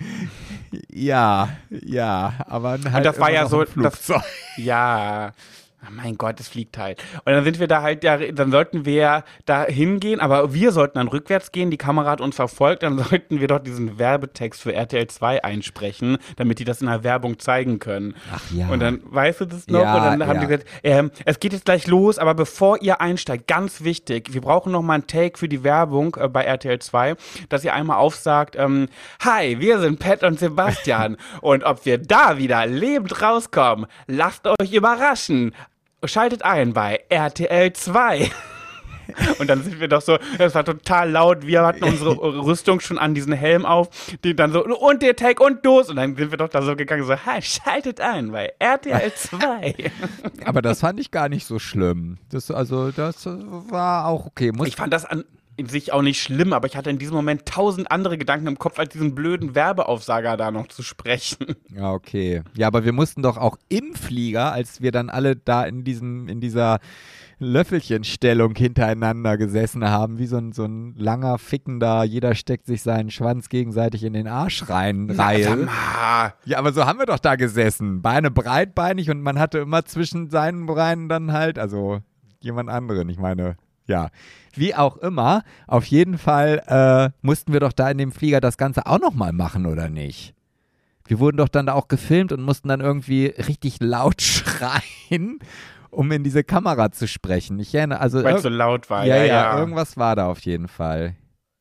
Ja, ja, aber halt Und das war immer ja noch so, ein Flugzeug. das, ja, oh mein Gott, es fliegt halt. Und dann sind wir da halt, ja, dann sollten wir da hingehen, aber wir sollten dann rückwärts gehen, die Kamera hat uns verfolgt, dann sollten wir dort diesen Werbetext für R T L zwei einsprechen, damit die das in der Werbung zeigen können. Ach ja. Und dann, weißt du das noch? Ja, und dann haben ja. die gesagt, ähm, es geht jetzt gleich los, aber bevor ihr einsteigt, ganz wichtig, wir brauchen noch mal einen Take für die Werbung äh, bei R T L zwei, dass ihr einmal aufsagt, ähm, hi, wir sind Pat und Sebastian und ob wir da wieder lebend rauskommen, lasst euch überraschen. Schaltet ein bei R T L zwei. Und dann sind wir doch so, das war total laut, wir hatten unsere Rüstung schon an, diesen Helm auf, die dann so, und der Take und los. Und dann sind wir doch da so gegangen, so, hi, schaltet ein bei R T L zwei. Aber das fand ich gar nicht so schlimm. Das, also, das war auch okay. Muss Ich fand das an in sich auch nicht schlimm, aber ich hatte in diesem Moment tausend andere Gedanken im Kopf, als diesen blöden Werbeaufsager da noch zu sprechen. Ja, okay. Ja, aber wir mussten doch auch im Flieger, als wir dann alle da in diesem, in dieser Löffelchenstellung hintereinander gesessen haben, wie so ein, so ein langer, fickender, jeder steckt sich seinen Schwanz gegenseitig in den Arsch rein, Reihe. Ja, aber so haben wir doch da gesessen. Beine breitbeinig und man hatte immer zwischen seinen Beinen dann halt, also jemand anderen. Ich meine, ja, wie auch immer, auf jeden Fall äh, mussten wir doch da in dem Flieger das Ganze auch nochmal machen, oder nicht? Wir wurden doch dann da auch gefilmt und mussten dann irgendwie richtig laut schreien, um in diese Kamera zu sprechen. Ich erinnere, also Weil es so laut war. Ja, ja, ja, ja, irgendwas war da auf jeden Fall.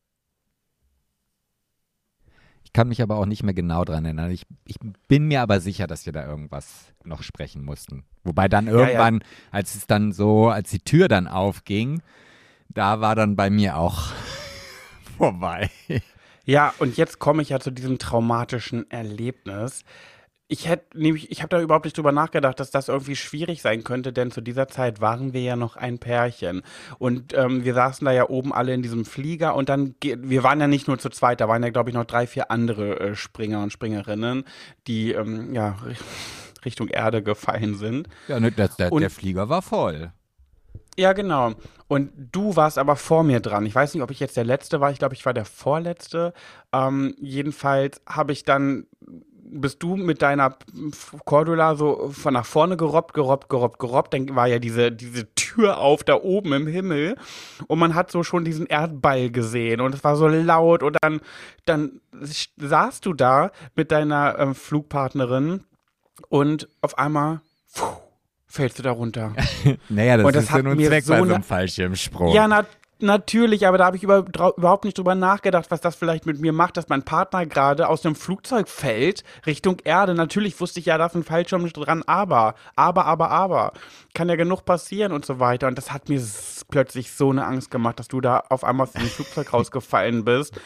Ich kann mich aber auch nicht mehr genau dran erinnern. Ich, ich bin mir aber sicher, dass wir da irgendwas noch sprechen mussten. Wobei dann irgendwann, ja, ja. als es dann so, als die Tür dann aufging, da war dann bei mir auch vorbei. Ja, und jetzt komme ich ja zu diesem traumatischen Erlebnis. Ich hätte nämlich, ich habe da überhaupt nicht drüber nachgedacht, dass das irgendwie schwierig sein könnte, denn zu dieser Zeit waren wir ja noch ein Pärchen. Und ähm, wir saßen da ja oben alle in diesem Flieger und dann, wir waren ja nicht nur zu zweit, da waren ja, glaube ich, noch drei, vier andere äh, Springer und Springerinnen, die ähm, ja Richtung Erde gefallen sind. Ja, ne, das, der, und, der Flieger war voll. Ja, genau. Und du warst aber vor mir dran. Ich weiß nicht, ob ich jetzt der Letzte war. Ich glaube, ich war der Vorletzte. Ähm, jedenfalls habe ich dann, bist du mit deiner Cordula so von nach vorne gerobbt, gerobbt, gerobbt, gerobbt. Dann war ja diese, diese Tür auf da oben im Himmel. Und man hat so schon diesen Erdball gesehen. Und es war so laut. Und dann, dann saßt du da mit deiner ähm, Flugpartnerin. Und auf einmal... Pfuh, fällst du da runter. Naja, das, das ist ja nun Zweck so bei so ne- einem Fallschirmsprung. Ja, na, natürlich, aber da habe ich über, drau- überhaupt nicht drüber nachgedacht, was das vielleicht mit mir macht, dass mein Partner gerade aus einem Flugzeug fällt, Richtung Erde. Natürlich wusste ich ja, da ist ein Fallschirm dran, aber, aber, aber, aber. Kann ja genug passieren und so weiter. Und das hat mir s- plötzlich so eine Angst gemacht, dass du da auf einmal aus dem Flugzeug rausgefallen bist.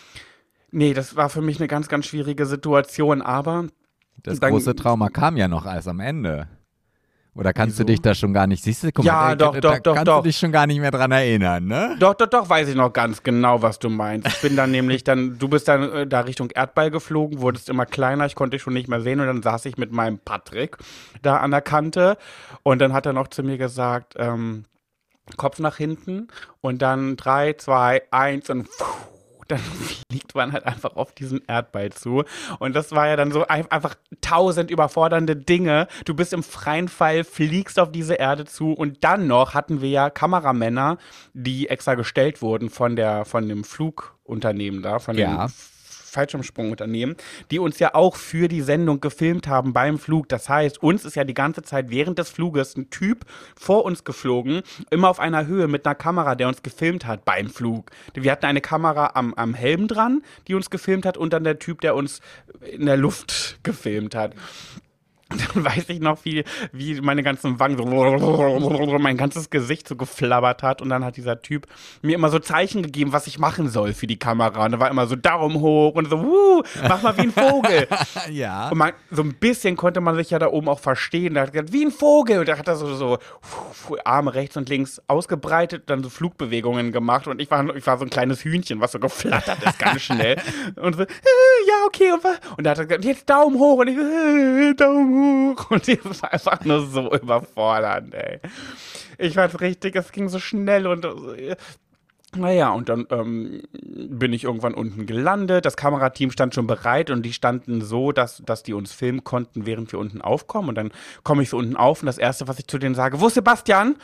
Nee, das war für mich eine ganz, ganz schwierige Situation, aber... Das dann, große Trauma kam ja noch erst am Ende. Oder kannst Wieso? du dich da schon gar nicht, siehst du, guck Ja, mal, doch, da, doch, da doch, kannst doch. du dich schon gar nicht mehr dran erinnern, ne? Doch, doch, doch, weiß ich noch ganz genau, was du meinst. Ich bin dann nämlich dann, du bist dann äh, da Richtung Erdball geflogen, wurdest immer kleiner, ich konnte dich schon nicht mehr sehen und dann saß ich mit meinem Patrick da an der Kante und dann hat er noch zu mir gesagt, ähm, Kopf nach hinten und dann drei, zwei, eins und pfuh, dann fliegt man halt einfach auf diesen Erdball zu. Und das war ja dann so ein, einfach tausend überfordernde Dinge. Du bist im freien Fall, fliegst auf diese Erde zu und dann noch hatten wir ja Kameramänner, die extra gestellt wurden von der, von dem Flugunternehmen da, von Ja. dem Fallschirmsprungunternehmen, die uns ja auch für die Sendung gefilmt haben beim Flug. Das heißt, uns ist ja die ganze Zeit während des Fluges ein Typ vor uns geflogen, immer auf einer Höhe mit einer Kamera, der uns gefilmt hat beim Flug. Wir hatten eine Kamera am, am Helm dran, die uns gefilmt hat und dann der Typ, der uns in der Luft gefilmt hat. Dann weiß ich noch, wie, wie meine ganzen Wangen so, mein ganzes Gesicht so geflabbert hat. Und dann hat dieser Typ mir immer so Zeichen gegeben, was ich machen soll für die Kamera. Und da war immer so Daumen hoch und so, wuh, mach mal wie ein Vogel. Ja. Und man, so ein bisschen konnte man sich ja da oben auch verstehen. Da hat er gesagt, wie ein Vogel. Und da hat er so, so puh, Arme rechts und links ausgebreitet, dann so Flugbewegungen gemacht. Und ich war, ich war so ein kleines Hühnchen, was so geflattert ist ganz schnell. Und so, äh, ja, okay. Und, und da hat er gesagt, jetzt Daumen hoch. Und ich so, äh, Daumen hoch. Und das war einfach nur so überfordernd, ey. Ich fand's richtig, es ging so schnell und äh, naja, und dann ähm, bin ich irgendwann unten gelandet. Das Kamerateam stand schon bereit und die standen so, dass, dass die uns filmen konnten, während wir unten aufkommen. Und dann komme ich so unten auf und das Erste, was ich zu denen sage, wo ist Sebastian?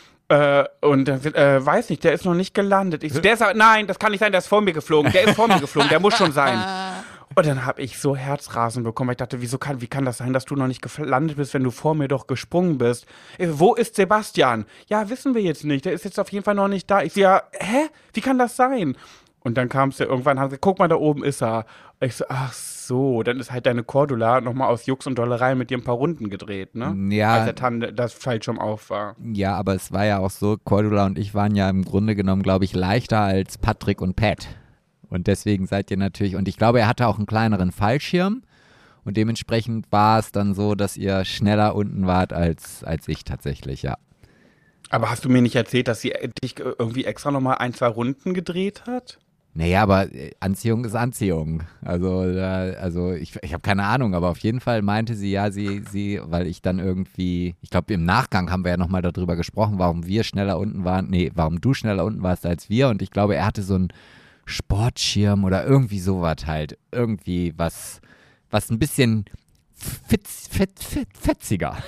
Äh, und dann wird, äh, weiß nicht, der ist noch nicht gelandet. Ich so, der ist, nein, das kann nicht sein, der ist vor mir geflogen. Der ist vor mir geflogen, der muss schon sein. Und dann habe ich so Herzrasen bekommen, weil ich dachte, wieso kann, wie kann das sein, dass du noch nicht gelandet bist, wenn du vor mir doch gesprungen bist? Ich so, wo ist Sebastian? Ja, wissen wir jetzt nicht, der ist jetzt auf jeden Fall noch nicht da. Ich so, ja, hä? Wie kann das sein? Und dann kam es ja irgendwann, haben sie gesagt, guck mal, da oben ist er. Ich so, ach so, dann ist halt deine Cordula nochmal aus Jux und Dollerei mit dir ein paar Runden gedreht, ne? Ja. Als der Tande das Fallschirm auf war. Ja, aber es war ja auch so, Cordula und ich waren ja im Grunde genommen, glaube ich, leichter als Patrick und Pat. Und deswegen seid ihr natürlich, und ich glaube, er hatte auch einen kleineren Fallschirm und dementsprechend war es dann so, dass ihr schneller unten wart als, als ich tatsächlich, ja. Aber hast du mir nicht erzählt, dass sie dich irgendwie extra nochmal ein, zwei Runden gedreht hat? Naja, aber Anziehung ist Anziehung. Also, äh, also ich, ich habe keine Ahnung, aber auf jeden Fall meinte sie, ja, sie, sie, weil ich dann irgendwie, ich glaube, im Nachgang haben wir ja nochmal darüber gesprochen, warum wir schneller unten waren, nee, warum du schneller unten warst als wir und ich glaube, er hatte so ein Sportschirm oder irgendwie sowas halt. Irgendwie was, was ein bisschen fitz, fett, fett, fetziger.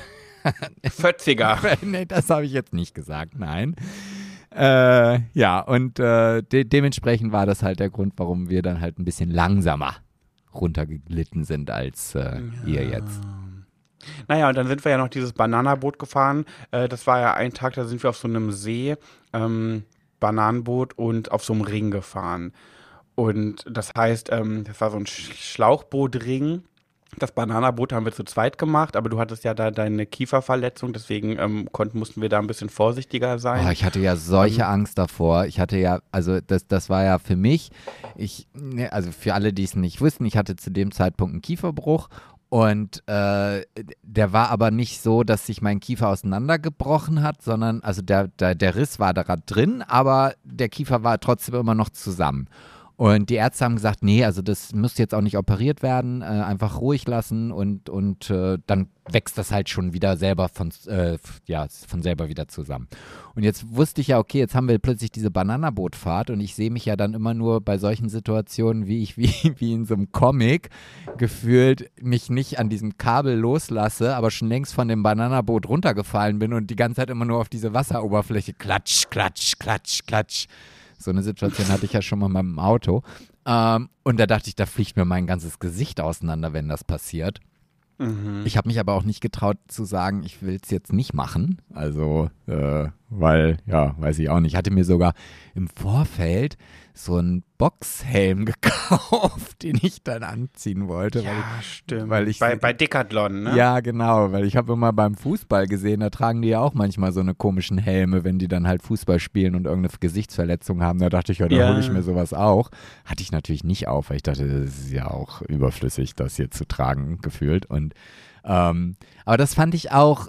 Vierziger. Nee, das habe ich jetzt nicht gesagt, nein. Äh, ja, und äh, de- dementsprechend war das halt der Grund, warum wir dann halt ein bisschen langsamer runtergeglitten sind als äh, ihr jetzt. Naja, und dann sind wir ja noch dieses Bananaboot gefahren. Äh, das war ja ein Tag, da sind wir auf so einem See, ähm, Bananenboot und auf so einem Ring gefahren. Und das heißt, ähm, das war so ein Sch- Schlauchbootring. Das Bananaboot haben wir zu zweit gemacht, aber du hattest ja da deine Kieferverletzung, deswegen ähm, konnten, mussten wir da ein bisschen vorsichtiger sein. Oh, ich hatte ja solche Ähm, Angst davor. Ich hatte ja, also das, das war ja für mich, ich, ne, also für alle, die es nicht wussten, ich hatte zu dem Zeitpunkt einen Kieferbruch und äh, der war aber nicht so, dass sich mein Kiefer auseinandergebrochen hat, sondern, also der, der, der Riss war da drin, aber der Kiefer war trotzdem immer noch zusammen. Und die Ärzte haben gesagt, nee, also das müsste jetzt auch nicht operiert werden, äh, einfach ruhig lassen und, und äh, dann wächst das halt schon wieder selber von, äh, ja, von selber wieder zusammen. Und jetzt wusste ich ja, okay, jetzt haben wir plötzlich diese Bananabootfahrt und ich sehe mich ja dann immer nur bei solchen Situationen, wie ich, wie, wie in so einem Comic gefühlt mich nicht an diesem Kabel loslasse, aber schon längst von dem Bananaboot runtergefallen bin und die ganze Zeit immer nur auf diese Wasseroberfläche klatsch, klatsch, klatsch, klatsch. So eine Situation hatte ich ja schon mal mit dem Auto. Ähm, und da dachte ich, da fliegt mir mein ganzes Gesicht auseinander, wenn das passiert. mhm. Ich habe mich aber auch nicht getraut zu sagen, ich will es jetzt nicht machen. Also, äh, weil, ja, weiß ich auch nicht. Ich hatte mir sogar im Vorfeld so einen Boxhelm gekauft, den ich dann anziehen wollte. weil Ja, ich, stimmt. weil ich bei, bei Decathlon, ne? Ja, genau, weil ich habe immer beim Fußball gesehen, da tragen die ja auch manchmal so eine komischen Helme, wenn die dann halt Fußball spielen und irgendeine Gesichtsverletzung haben. Da dachte ich, ja, da Ja. hole ich mir sowas auch. Hatte ich natürlich nicht auf, weil ich dachte, das ist ja auch überflüssig, das hier zu tragen, gefühlt. Und ähm, aber das fand ich auch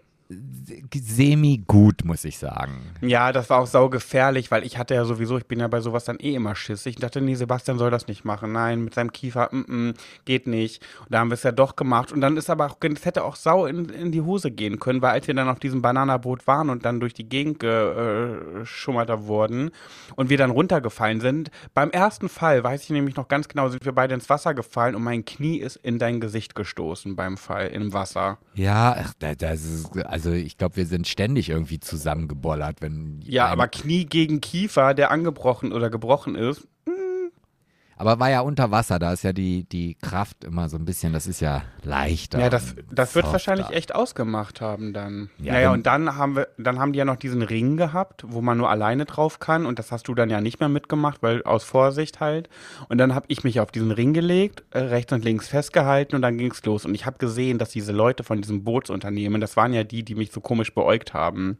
semi-gut, muss ich sagen. Ja, das war auch saugefährlich, weil ich hatte ja sowieso, ich bin ja bei sowas dann eh immer Schiss. Ich dachte, nee, Sebastian soll das nicht machen. Nein, mit seinem Kiefer, mm, mm, geht nicht. Und da haben wir es ja doch gemacht. Und dann ist aber auch, es hätte auch sau in, in die Hose gehen können, weil als wir dann auf diesem Bananaboot waren und dann durch die Gegend geschummert wurden und wir dann runtergefallen sind, beim ersten Fall, weiß ich nämlich noch ganz genau, sind wir beide ins Wasser gefallen und mein Knie ist in dein Gesicht gestoßen beim Fall im Wasser. Ja, ach, da- das ist, also ich glaube, wir sind ständig irgendwie zusammengebollert, wenn Ja, ein- aber Knie gegen Kiefer, der angebrochen oder gebrochen ist. aber war ja unter Wasser, da ist ja die, die Kraft immer so ein bisschen, das ist ja leichter. Ja, das, und das wird softer. wahrscheinlich echt ausgemacht haben dann. Ja, naja, wenn- und dann haben wir, dann haben die ja noch diesen Ring gehabt, wo man nur alleine drauf kann. Und das hast du dann ja nicht mehr mitgemacht, weil aus Vorsicht halt. Und dann habe ich mich auf diesen Ring gelegt, äh, rechts und links festgehalten und dann ging's los. Und ich habe gesehen, dass diese Leute von diesem Bootsunternehmen, das waren ja die, die mich so komisch beäugt haben.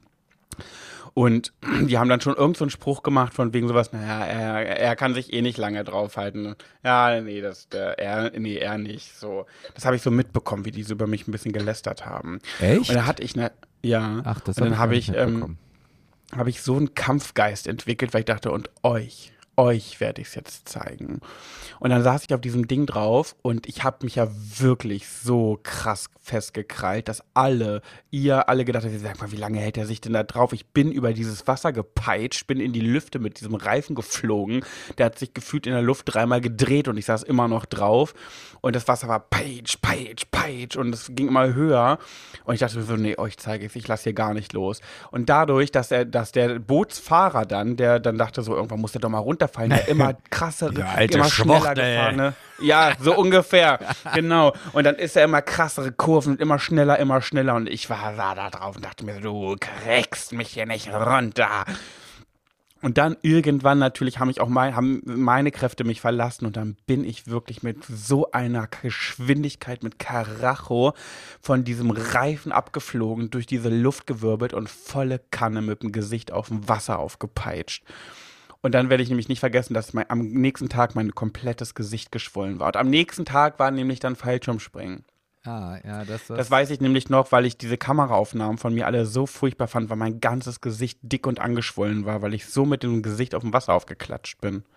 Und die haben dann schon irgend so einen Spruch gemacht von wegen sowas, naja, er, er kann sich eh nicht lange draufhalten. Ja, nee, das, der, er, nee, er nicht. So, das habe ich so mitbekommen, wie die so über mich ein bisschen gelästert haben. Echt? Und da hatte ich eine, ja, Ach, das und dann hab habe ich ich, gar nicht ähm, mitbekommen. habe ich so einen Kampfgeist entwickelt, weil ich dachte, und euch, euch werde ich es jetzt zeigen. Und dann saß ich auf diesem Ding drauf und ich habe mich ja wirklich so krass festgekrallt, dass alle, ihr alle gedacht habt, sag mal, wie lange hält er sich denn da drauf? Ich bin über dieses Wasser gepeitscht, bin in die Lüfte mit diesem Reifen geflogen. Der hat sich gefühlt in der Luft dreimal gedreht und ich saß immer noch drauf. Und das Wasser war peitsch, peitsch, peitsch und es ging immer höher. Und ich dachte mir so, nee, euch zeige ich, ich lasse hier gar nicht los. Und dadurch, dass er, dass der Bootsfahrer dann, der dann dachte so, irgendwann muss der doch mal runterfallen, der immer krasser, Der alte immer schneller Schwuchtel. gefahren, ne? Ja, so ungefähr, genau. Und dann ist er immer krassere Kurven und immer schneller, immer schneller. Und ich war da, da drauf und dachte mir, du kriegst mich hier nicht runter. Und dann irgendwann natürlich haben, mich auch mein, haben meine Kräfte mich verlassen und dann bin ich wirklich mit so einer Geschwindigkeit, mit Karacho von diesem Reifen abgeflogen, durch diese Luft gewirbelt und volle Kanne mit dem Gesicht auf dem Wasser aufgepeitscht. Und dann werde ich nämlich nicht vergessen, dass mein, am nächsten Tag mein komplettes Gesicht geschwollen war. Und am nächsten Tag war nämlich dann Fallschirmspringen. Ah, ja, das, das, Das weiß ich nämlich noch, weil ich diese Kameraaufnahmen von mir alle so furchtbar fand, weil mein ganzes Gesicht dick und angeschwollen war, weil ich so mit dem Gesicht auf dem Wasser aufgeklatscht bin.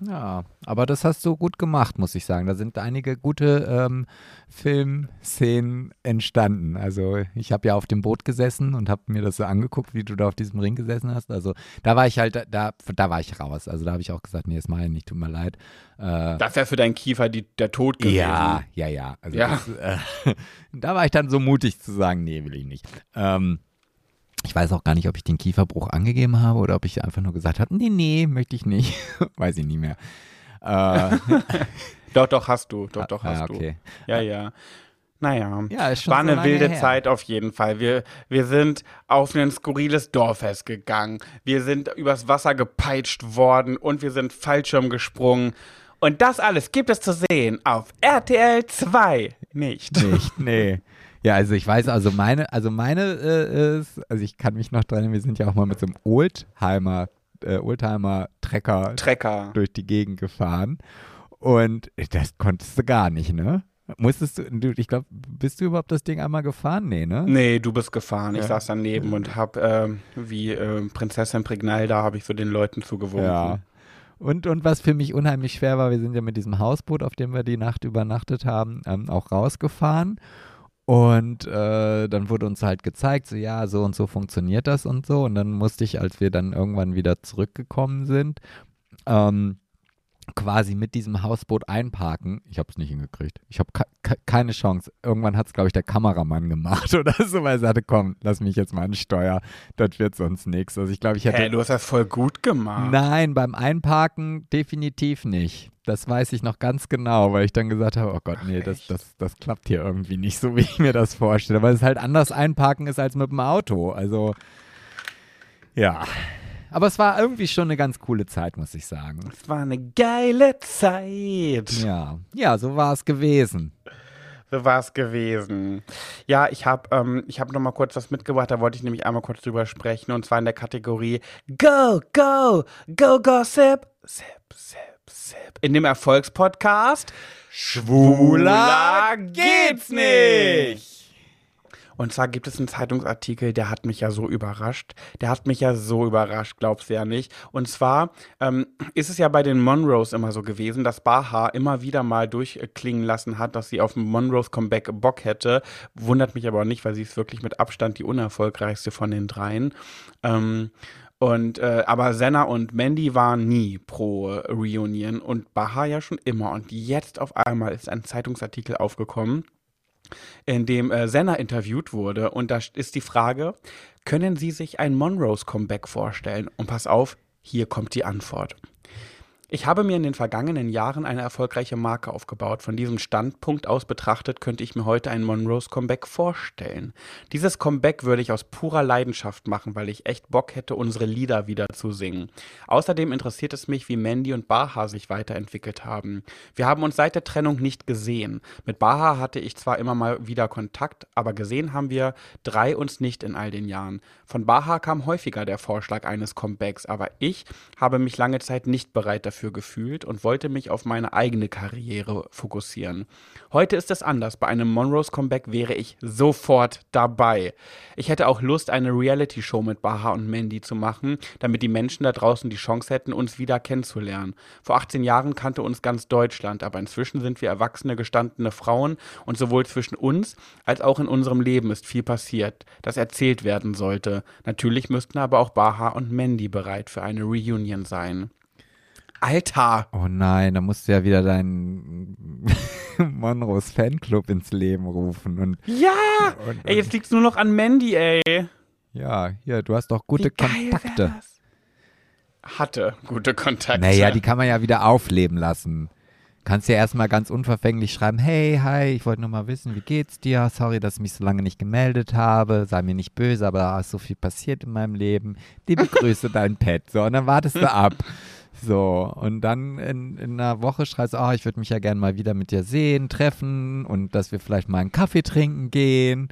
Ja, aber das hast du gut gemacht, muss ich sagen. Da sind einige gute ähm, Filmszenen entstanden. Also ich habe ja auf dem Boot gesessen und habe mir das so angeguckt, wie du da auf diesem Ring gesessen hast. Also da war ich halt, da, da war ich raus. Also da habe ich auch gesagt, nee, das mache ich nicht, tut mir leid. Äh, Das wäre für deinen Kiefer die, der Tod gewesen. ja, ja, ja. Also Ja. Das, äh, da war ich dann so mutig zu sagen, nee, will ich nicht. Ähm, Ich weiß auch gar nicht, ob ich den Kieferbruch angegeben habe oder ob ich einfach nur gesagt habe, nee, nee, möchte ich nicht. Weiß ich nie mehr. Äh, Doch, doch, hast du. Doch, doch, ah, hast okay. du. Ja, ja. Naja, Ja, ist schon war so eine lange wilde her. Zeit auf jeden Fall. Wir, wir sind auf ein skurriles Dorffest gegangen. Wir sind übers Wasser gepeitscht worden und wir sind Fallschirm gesprungen. Und das alles gibt es zu sehen auf R T L zwei nicht. Nicht, nee. Ja, also ich weiß, also meine, also meine äh, ist, also ich kann mich noch dran erinnern, wir sind ja auch mal mit so einem Oldtimer, äh, Oldtimer-Trecker Trecker. durch die Gegend gefahren und das konntest du gar nicht, ne? Musstest du, du ich glaube, bist du überhaupt das Ding einmal gefahren? Nee, ne? Nee, du bist gefahren. Ich Ja. saß daneben und hab ähm, wie ähm, Prinzessin Prignalda habe ich so den Leuten zugewunken. Ja. Und, und was für mich unheimlich schwer war, wir sind ja mit diesem Hausboot, auf dem wir die Nacht übernachtet haben, ähm, auch rausgefahren. Und äh, dann wurde uns halt gezeigt, so ja, so und so funktioniert das und so. Und dann musste ich, als wir dann irgendwann wieder zurückgekommen sind, ähm, quasi mit diesem Hausboot einparken. Ich habe es nicht hingekriegt. Ich habe ke- keine Chance. Irgendwann hat es, glaube ich, der Kameramann gemacht oder so, weil er sagte, komm, lass mich jetzt mal an Steuer, das wird sonst nichts. Also ich glaube, ich hätte... Hä, du hast das voll gut gemacht. Nein, beim Einparken definitiv nicht. Das weiß ich noch ganz genau, weil ich dann gesagt habe, oh Gott, nee, Ach, das, echt? das, das klappt hier irgendwie nicht so, wie ich mir das vorstelle, weil es halt anders einparken ist als mit dem Auto. Also, ja. Aber es war irgendwie schon eine ganz coole Zeit, muss ich sagen. Es war eine geile Zeit. Ja, ja, so war es gewesen. So war es gewesen. Ja, ich habe ähm, ich hab noch mal kurz was mitgebracht, da wollte ich nämlich einmal kurz drüber sprechen, und zwar in der Kategorie Go, Go, Go Gossip, Sip, Sip, Sip. In dem Erfolgspodcast Schwuler geht's nicht. Und zwar gibt es einen Zeitungsartikel, der hat mich ja so überrascht. Der hat mich ja so überrascht, glaubst du ja nicht. Und zwar ähm, ist es ja bei den Monroes immer so gewesen, dass Baha immer wieder mal durchklingen lassen hat, dass sie auf dem Monroes Comeback Bock hätte. Wundert mich aber auch nicht, weil sie ist wirklich mit Abstand die unerfolgreichste von den dreien. Ähm, und äh, aber Senna und Mandy waren nie pro äh, Reunion und Baha ja schon immer. Und jetzt auf einmal ist ein Zeitungsartikel aufgekommen, in dem äh, Senna interviewt wurde. Und da ist die Frage, können Sie sich ein Monroes Comeback vorstellen? Und pass auf, hier kommt die Antwort. Ich habe mir in den vergangenen Jahren eine erfolgreiche Marke aufgebaut. Von diesem Standpunkt aus betrachtet könnte ich mir heute ein Monroes Comeback vorstellen. Dieses Comeback würde ich aus purer Leidenschaft machen, weil ich echt Bock hätte, unsere Lieder wieder zu singen. Außerdem interessiert es mich, wie Mandy und Baha sich weiterentwickelt haben. Wir haben uns seit der Trennung nicht gesehen. Mit Baha hatte ich zwar immer mal wieder Kontakt, aber gesehen haben wir drei uns nicht in all den Jahren. Von Baha kam häufiger der Vorschlag eines Comebacks, aber ich habe mich lange Zeit nicht bereit dafür gefühlt und wollte mich auf meine eigene Karriere fokussieren. Heute ist es anders. Bei einem Monroes Comeback wäre ich sofort dabei. Ich hätte auch Lust, eine Reality-Show mit Baha und Mandy zu machen, damit die Menschen da draußen die Chance hätten, uns wieder kennenzulernen. Vor achtzehn Jahren kannte uns ganz Deutschland, aber inzwischen sind wir erwachsene, gestandene Frauen und sowohl zwischen uns als auch in unserem Leben ist viel passiert, das erzählt werden sollte. Natürlich müssten aber auch Baha und Mandy bereit für eine Reunion sein. Alter! Oh nein, da musst du ja wieder deinen Monroes Fanclub ins Leben rufen. Und, Ja! und, Ey, jetzt liegt's nur noch an Mandy, ey. ja, hier, du hast doch gute Wie geil Kontakte. wär das? Hatte gute Kontakte. Naja, die kann man ja wieder aufleben lassen. Kannst ja erstmal ganz unverfänglich schreiben, hey, hi, ich wollte nur mal wissen, wie geht's dir? Sorry, dass ich mich so lange nicht gemeldet habe. Sei mir nicht böse, aber da ist so viel passiert in meinem Leben. Liebe Grüße, dein Pet. So, und dann wartest du ab. So, und dann in, in einer Woche schreibst du, oh, ich würde mich ja gerne mal wieder mit dir sehen, treffen und dass wir vielleicht mal einen Kaffee trinken gehen.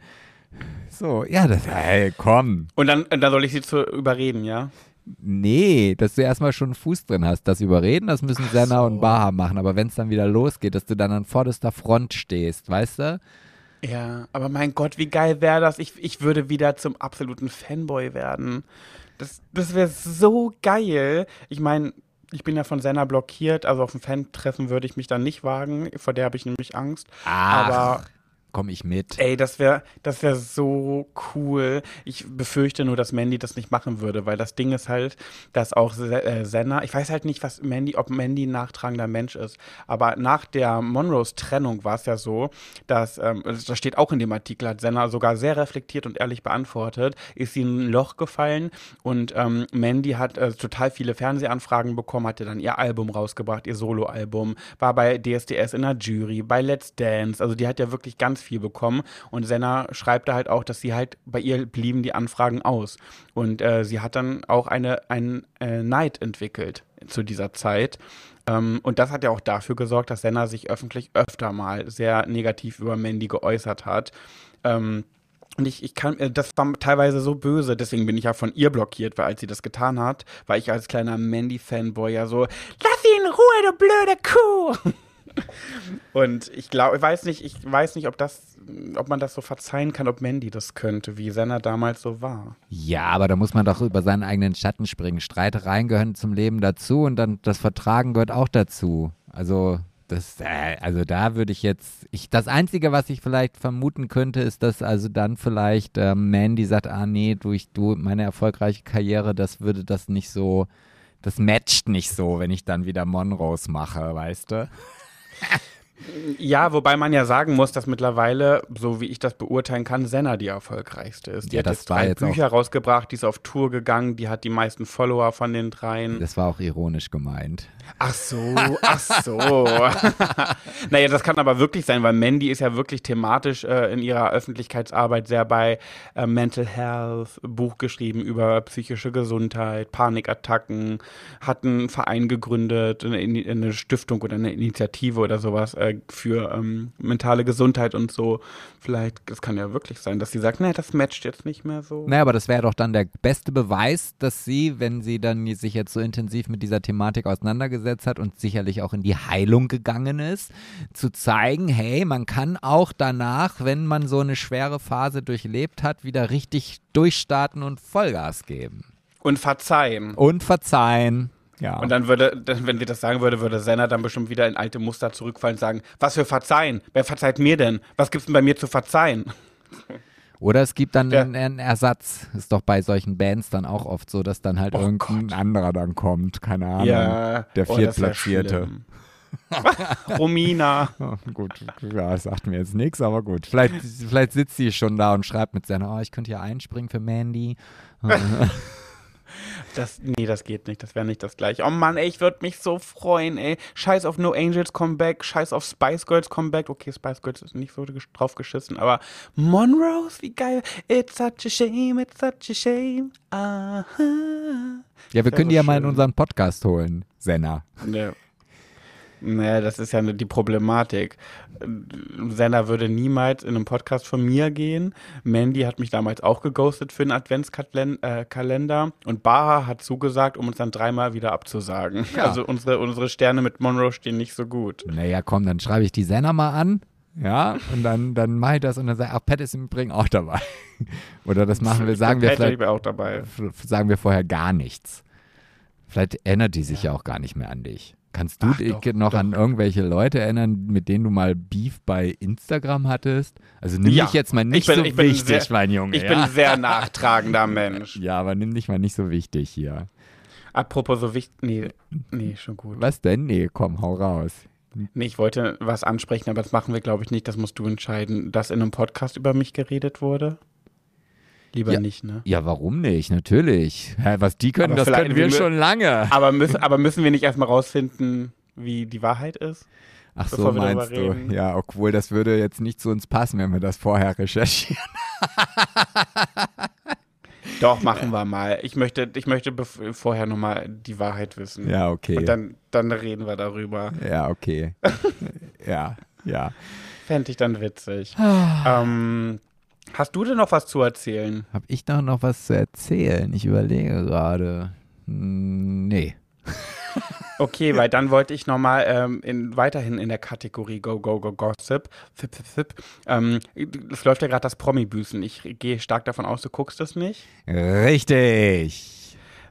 So, ja, das, hey, komm. Und dann, dann soll ich sie zu überreden, ja? Nee, dass du erstmal schon einen Fuß drin hast. Das Überreden, das müssen Ach Senna so. und Baha machen. Aber wenn es dann wieder losgeht, dass du dann an vorderster Front stehst, weißt du? Ja, aber mein Gott, wie geil wäre das? Ich, ich würde wieder zum absoluten Fanboy werden. Das, das wäre so geil. Ich meine, Ich bin ja von Senna blockiert, also auf ein Fan-Treffen würde ich mich dann nicht wagen, vor der habe ich nämlich Angst. Ach, Aber komme ich mit. ey, das wäre das wär so cool. Ich befürchte nur, dass Mandy das nicht machen würde, weil das Ding ist halt, dass auch Se- äh, Senna, ich weiß halt nicht, was Mandy, ob Mandy ein nachtragender Mensch ist, aber nach der Monroes Trennung war es ja so, dass, ähm, das steht auch in dem Artikel, hat Senna sogar sehr reflektiert und ehrlich beantwortet, ist sie in ein Loch gefallen und ähm, Mandy hat äh, total viele Fernsehanfragen bekommen, hatte dann ihr Album rausgebracht, ihr Soloalbum, war bei D S D S in der Jury, bei Let's Dance, also die hat ja wirklich ganz viel bekommen und Senna schreibt da halt auch, dass sie halt, bei ihr blieben die Anfragen aus und äh, sie hat dann auch eine, ein äh, Neid entwickelt zu dieser Zeit ähm, und das hat ja auch dafür gesorgt, dass Senna sich öffentlich öfter mal sehr negativ über Mandy geäußert hat. ähm, Und ich, ich kann, äh, das war teilweise so böse, deswegen bin ich ja von ihr blockiert, weil als sie das getan hat, war ich als kleiner Mandy-Fanboy ja so, lass ihn in Ruhe, du blöde Kuh! Und ich glaube, ich weiß nicht, ich weiß nicht, ob das, ob man das so verzeihen kann, ob Mandy das könnte, wie Senna damals so war. Ja, aber da muss man doch über seinen eigenen Schatten springen. Streitereien gehören zum Leben dazu und dann das Vertragen gehört auch dazu. Also das, äh, also da würde ich jetzt, ich, das Einzige, was ich vielleicht vermuten könnte, ist, dass also dann vielleicht äh, Mandy sagt, ah nee, durch du, meine erfolgreiche Karriere, das würde das nicht so, das matcht nicht so, wenn ich dann wieder Monrose mache, weißt du? Ja, wobei man ja sagen muss, dass mittlerweile, so wie ich das beurteilen kann, Senna die erfolgreichste ist. Die Ja, hat das jetzt war drei jetzt Bücher rausgebracht, die ist auf Tour gegangen, die hat die meisten Follower von den dreien. Das war auch ironisch gemeint. Ach so, ach so. Naja, das kann aber wirklich sein, weil Mandy ist ja wirklich thematisch äh, in ihrer Öffentlichkeitsarbeit sehr bei äh, Mental Health, Buch geschrieben über psychische Gesundheit, Panikattacken, hat einen Verein gegründet, eine, eine Stiftung oder eine Initiative oder sowas äh, für ähm, mentale Gesundheit und so. Vielleicht, das kann ja wirklich sein, dass sie sagt, nee, das matcht jetzt nicht mehr so. Naja, aber das wäre doch dann der beste Beweis, dass sie, wenn sie dann sich jetzt so intensiv mit dieser Thematik auseinandergesetzt hat und sicherlich auch in die Heilung gegangen ist, zu zeigen, hey, man kann auch danach, wenn man so eine schwere Phase durchlebt hat, wieder richtig durchstarten und Vollgas geben. Und verzeihen. Und verzeihen. Ja. Und dann würde, dann, wenn sie das sagen würde, würde Senna dann bestimmt wieder in alte Muster zurückfallen und sagen, was für verzeihen? Wer verzeiht mir denn? Was gibt's denn bei mir zu verzeihen? Oder es gibt dann Ja. einen, einen Ersatz. Ist doch bei solchen Bands dann auch oft so, dass dann halt Oh irgendein Gott. anderer dann kommt. Keine Ahnung. Ja, Der oh, das wär Viertplatzierte. schlimm. Romina. Oh, gut, ja, das sagt mir jetzt nichts, aber gut. Vielleicht, vielleicht sitzt sie schon da und schreibt mit seiner, oh, ich könnte hier einspringen für Mandy. Das, nee, das geht nicht. Das wäre nicht das gleiche. Oh Mann, ey, ich würde mich so freuen, ey. Scheiß auf No Angels Comeback, scheiß auf Spice Girls Comeback. Okay, Spice Girls ist nicht so gesch- drauf geschissen, aber Monrose, wie geil. It's such a shame, it's such a shame. Aha. Ja, wir Wär können so die ja mal in schön. unseren Podcast holen, Senna. Nee. Nee, das ist ja die Problematik. Senna würde niemals in einem Podcast von mir gehen. Mandy hat mich damals auch geghostet für einen Adventskalender. Und Baha hat zugesagt, um uns dann dreimal wieder abzusagen. Ja. Also unsere, unsere Sterne mit Monroe stehen nicht so gut. Naja, komm, dann schreibe ich die Senna mal an. Ja, und dann, dann mache ich das und dann sage ich, ach, Pat ist im Übrigen auch dabei. Oder das machen wir, sagen wir Pat, vielleicht, ich wäre auch dabei. f- sagen wir vorher gar nichts. Vielleicht erinnert die sich ja, auch gar nicht mehr an dich. Kannst du Ach, dich doch, noch doch. an irgendwelche Leute erinnern, mit denen du mal Beef bei Instagram hattest? Also nimm Ja. dich jetzt mal nicht Ich bin- so ich bin wichtig, sehr- mein Junge. Ich ja? bin ein sehr nachtragender Mensch. Ja, aber nimm dich mal nicht so wichtig hier. Apropos so wichtig. Nee, nee, schon gut. Was denn? Nee, komm, hau raus. Nee, ich wollte was ansprechen, aber das machen wir, glaube ich, nicht. Das musst du entscheiden, dass in einem Podcast über mich geredet wurde. Lieber Ja. nicht, ne? Ja, warum nicht? Natürlich. Hä, was die können, Aber das vielleicht- können wir wir mü- schon lange. Aber müssen, aber müssen wir nicht erstmal rausfinden, wie die Wahrheit ist? Ach so, bevor wir darüber meinst du? reden. Ja, obwohl das würde jetzt nicht zu uns passen, wenn wir das vorher recherchieren. Doch, machen wir mal. Ich möchte, ich möchte bef- vorher nochmal die Wahrheit wissen. Ja, okay. Und dann, dann reden wir darüber. Ja, okay. ja, ja. Fände ich dann witzig. Ah. ähm, hast du denn noch was zu erzählen? Hab ich da noch was zu erzählen? Ich überlege gerade. Hm, nee. Okay, weil dann wollte ich nochmal ähm, in, weiterhin in der Kategorie Go, Go, Go, Gossip. Fip, fip, fip. Ähm, es läuft ja gerade das Promi-Büßen. Ich gehe stark davon aus, du guckst es nicht. Richtig.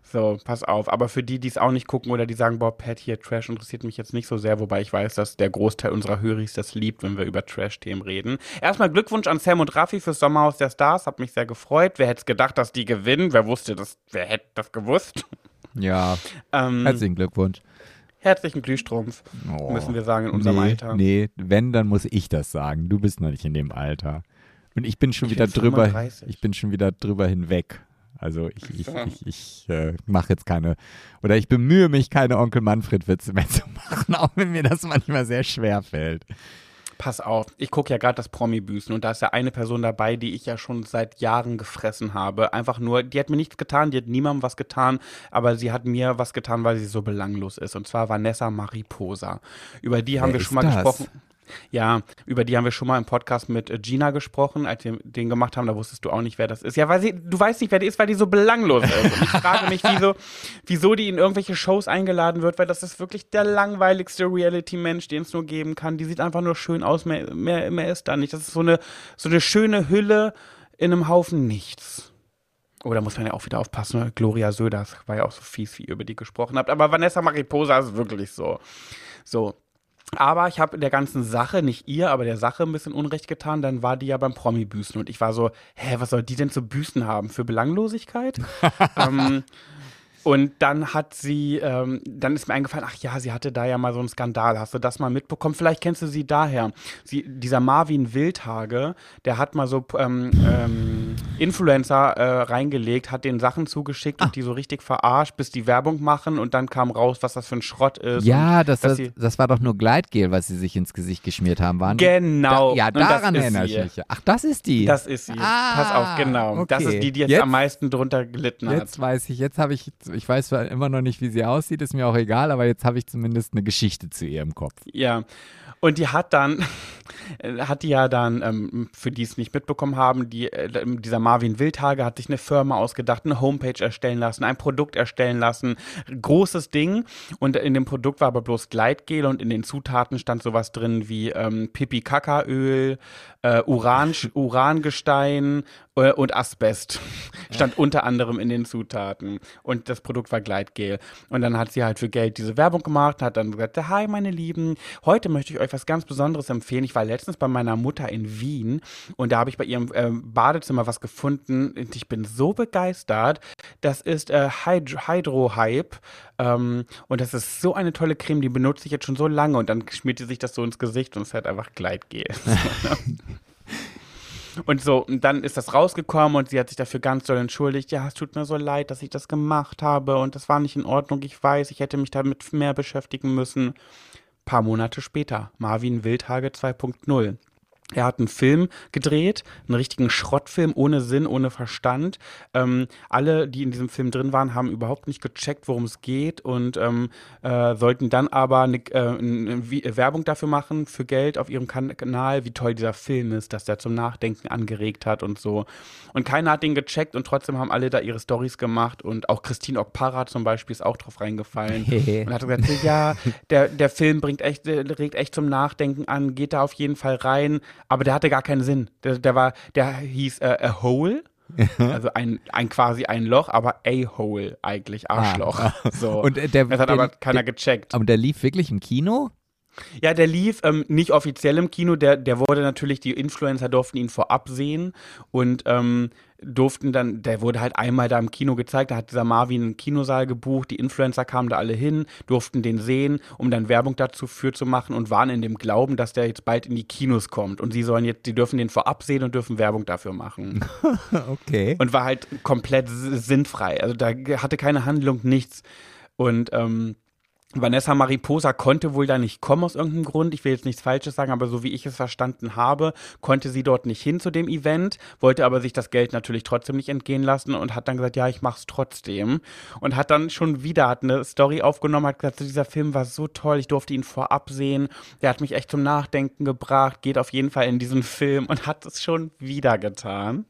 So, pass auf. Aber für die, die es auch nicht gucken oder die sagen, boah, Pat, hier, Trash interessiert mich jetzt nicht so sehr, wobei ich weiß, dass der Großteil unserer Höris das liebt, wenn wir über Trash-Themen reden. Erstmal Glückwunsch an Sam und Raffi fürs Sommerhaus der Stars, hat mich sehr gefreut. Wer hätte es gedacht, dass die gewinnen? Wer wusste das? Wer hätte das gewusst? Ja, ähm, herzlichen Glückwunsch. Herzlichen Glühstrumpf, Oh, müssen wir sagen, in unserem nee, Alter. Nee, wenn, dann muss ich das sagen. Du bist noch nicht in dem Alter. Und ich bin schon Ich wieder bin drüber, fünfunddreißig. ich bin schon wieder drüber hinweg. Also ich, ich, So. ich, ich äh, mache jetzt keine, oder ich bemühe mich, keine Onkel Manfred-Witze mehr zu machen, auch wenn mir das manchmal sehr schwer fällt. Pass auf, ich gucke ja gerade das Promi-Büßen und da ist ja eine Person dabei, die ich ja schon seit Jahren gefressen habe. Einfach nur, die hat mir nichts getan, die hat niemandem was getan, aber sie hat mir was getan, weil sie so belanglos ist. Und zwar Vanessa Mariposa. Über die haben Wer wir ist schon mal das? gesprochen. Ja, über die haben wir schon mal im Podcast mit äh, Gina gesprochen, als wir den gemacht haben, da wusstest du auch nicht, wer das ist. Ja, weil sie, du weißt nicht, wer die ist, weil die so belanglos ist. Und ich frage mich, wieso, wieso die in irgendwelche Shows eingeladen wird, weil das ist wirklich der langweiligste Reality-Mensch, den es nur geben kann. Die sieht einfach nur schön aus, mehr, mehr, mehr ist da nicht. Das ist so eine, so eine schöne Hülle in einem Haufen Nichts. Oh, da muss man ja auch wieder aufpassen, ne? Gloria Söders war ja auch so fies, wie ihr über die gesprochen habt. Aber Vanessa Mariposa ist wirklich so. So. Aber ich habe der ganzen Sache, nicht ihr, aber der Sache ein bisschen Unrecht getan. Dann war die ja beim Promi-Büßen und ich war so, hä, was soll die denn zu büßen haben? Für Belanglosigkeit? ähm, und dann hat sie, ähm, dann ist mir eingefallen, ach ja, sie hatte da ja mal so einen Skandal. Hast du das mal mitbekommen? Vielleicht kennst du sie daher. Sie, dieser Marvin Wildhage, der hat mal so ähm, ähm, Influencer äh, reingelegt, hat denen Sachen zugeschickt Ah. und die so richtig verarscht, bis die Werbung machen und dann kam raus, was das für ein Schrott ist. Ja, und, das, dass das, sie- das war doch nur Gleitgel, was sie sich ins Gesicht geschmiert haben, waren die? Genau. Da, ja, Und das daran ist erinnere sie. ich mich. Ach, das ist die. Das ist sie. Ah, Pass auf, genau. Das okay. ist die, die jetzt, Jetzt- am meisten drunter gelitten hat. Jetzt weiß ich, jetzt habe ich, ich weiß zwar immer noch nicht, wie sie aussieht, ist mir auch egal, aber jetzt habe ich zumindest eine Geschichte zu ihr im Kopf. Ja. Und die hat dann, hat die ja dann, ähm, für die es nicht mitbekommen haben, die, äh, dieser Marvin Wildhage hat sich eine Firma ausgedacht, eine Homepage erstellen lassen, ein Produkt erstellen lassen. Großes Ding. Und in dem Produkt war aber bloß Gleitgel und in den Zutaten stand sowas drin wie ähm, Pipi-Kaka-Öl, äh, Uran, Urangestein äh, und Asbest. Stand unter anderem in den Zutaten. Und das Produkt war Gleitgel. Und dann hat sie halt für Geld diese Werbung gemacht, hat dann gesagt, hi meine Lieben, heute möchte ich euch was ganz Besonderes empfehlen. Ich war letztens bei meiner Mutter in Wien und da habe ich bei ihrem ähm, Badezimmer was gefunden und ich bin so begeistert. Das ist äh, Hyd- Hydro-Hype ähm, und das ist so eine tolle Creme, die benutze ich jetzt schon so lange und dann schmiert sie sich das so ins Gesicht und es ist halt einfach Gleitgel. Und so, und dann ist das rausgekommen und sie hat sich dafür ganz doll entschuldigt. Ja, es tut mir so leid, dass ich das gemacht habe und das war nicht in Ordnung. Ich weiß, ich hätte mich damit mehr beschäftigen müssen. Paar Monate später, Marvin Wildhage zwei Punkt null. Er hat einen Film gedreht, einen richtigen Schrottfilm ohne Sinn, ohne Verstand. Ähm, alle, die in diesem Film drin waren, haben überhaupt nicht gecheckt, worum es geht und ähm, äh, sollten dann aber eine, äh, eine Vi- Werbung dafür machen, für Geld auf ihrem kan- Kanal, wie toll dieser Film ist, dass der zum Nachdenken angeregt hat und so. Und keiner hat den gecheckt und trotzdem haben alle da ihre Storys gemacht und auch Christine Okpara zum Beispiel ist auch drauf reingefallen und hat gesagt, ja, der, der Film bringt echt, der regt echt zum Nachdenken an, geht da auf jeden Fall rein. Aber der hatte gar keinen Sinn. Der, der war, der hieß äh, a hole, also ein, ein quasi ein Loch, aber a hole eigentlich, Arschloch. Ah. So. Und äh, der, das hat der, aber keiner der, gecheckt. aber der lief wirklich im Kino? Ja, der lief ähm, nicht offiziell im Kino, der, der wurde natürlich, die Influencer durften ihn vorab sehen und ähm, durften dann, der wurde halt einmal da im Kino gezeigt, da hat dieser Marvin einen Kinosaal gebucht, die Influencer kamen da alle hin, durften den sehen, um dann Werbung dazu für zu machen und waren in dem Glauben, dass der jetzt bald in die Kinos kommt und sie sollen jetzt, die dürfen den vorab sehen und dürfen Werbung dafür machen. Okay. Und war halt komplett s- sinnfrei, also da hatte keine Handlung, nichts und ähm, Vanessa Mariposa konnte wohl da nicht kommen aus irgendeinem Grund. Ich will jetzt nichts Falsches sagen, aber so wie ich es verstanden habe, konnte sie dort nicht hin zu dem Event, wollte aber sich das Geld natürlich trotzdem nicht entgehen lassen und hat dann gesagt, ja, ich mach's trotzdem. Und hat dann schon wieder, hat eine Story aufgenommen, hat gesagt, so, dieser Film war so toll, ich durfte ihn vorab sehen, der hat mich echt zum Nachdenken gebracht, geht auf jeden Fall in diesen Film und hat es schon wieder getan.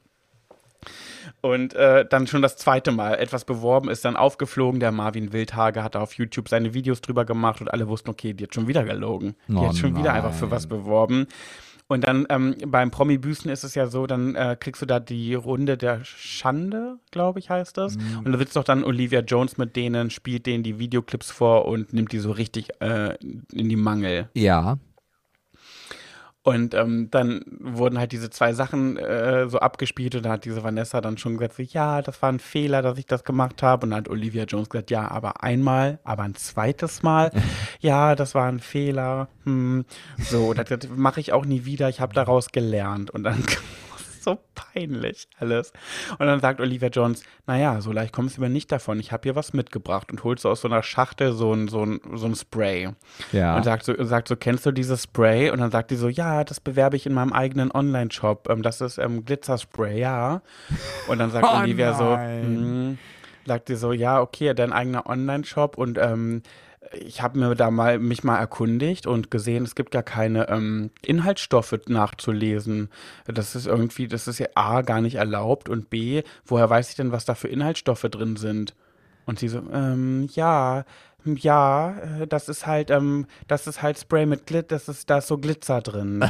Und äh, dann schon das zweite Mal etwas beworben, ist dann aufgeflogen. Der Marvin Wildhage hat da auf YouTube seine Videos drüber gemacht und alle wussten, okay, die hat schon wieder gelogen. Die Oh hat schon wieder nein. einfach für was beworben. Und dann ähm, beim Promi-Büßen ist es ja so, dann äh, kriegst du da die Runde der Schande, glaube ich, heißt das. Mhm. Und da sitzt doch dann Olivia Jones mit denen, spielt denen die Videoclips vor und nimmt die so richtig äh, in die Mangel. Ja. Und ähm, dann wurden halt diese zwei Sachen äh, so abgespielt und da hat diese Vanessa dann schon gesagt, so, ja, das war ein Fehler, dass ich das gemacht habe. Und dann hat Olivia Jones gesagt, ja, aber einmal, aber ein zweites Mal, ja, das war ein Fehler. Hm. So, das, das mache ich auch nie wieder, ich habe daraus gelernt. Und dann so peinlich alles. Und dann sagt Olivia Jones, naja, so leicht kommst du mir nicht davon. Ich habe hier was mitgebracht und holt so aus so einer Schachtel so ein, so ein, so ein Spray. Ja. Und sagt so, sagt so, kennst du dieses Spray? Und dann sagt die so, ja, das bewerbe ich in meinem eigenen Online-Shop. Ähm, das ist ähm, Glitzerspray, ja. Und dann sagt Oh Olivia so, nein. hm, sagt die so, ja, okay, dein eigener Online-Shop und ähm, ich habe mir da mal mich mal erkundigt und gesehen, es gibt gar keine ähm, Inhaltsstoffe nachzulesen. Das ist irgendwie, das ist ja A, gar nicht erlaubt und B, woher weiß ich denn, was da für Inhaltsstoffe drin sind? Und sie so, ähm, ja, ja, äh, das ist halt, ähm, das ist halt Spray mit Glit, das ist, da ist so Glitzer drin.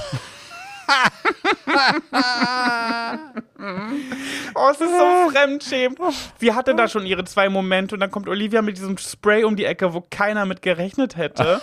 Oh, es ist so fremdschämend. Sie hatte da schon ihre zwei Momente und dann kommt Olivia mit diesem Spray um die Ecke, wo keiner mit gerechnet hätte.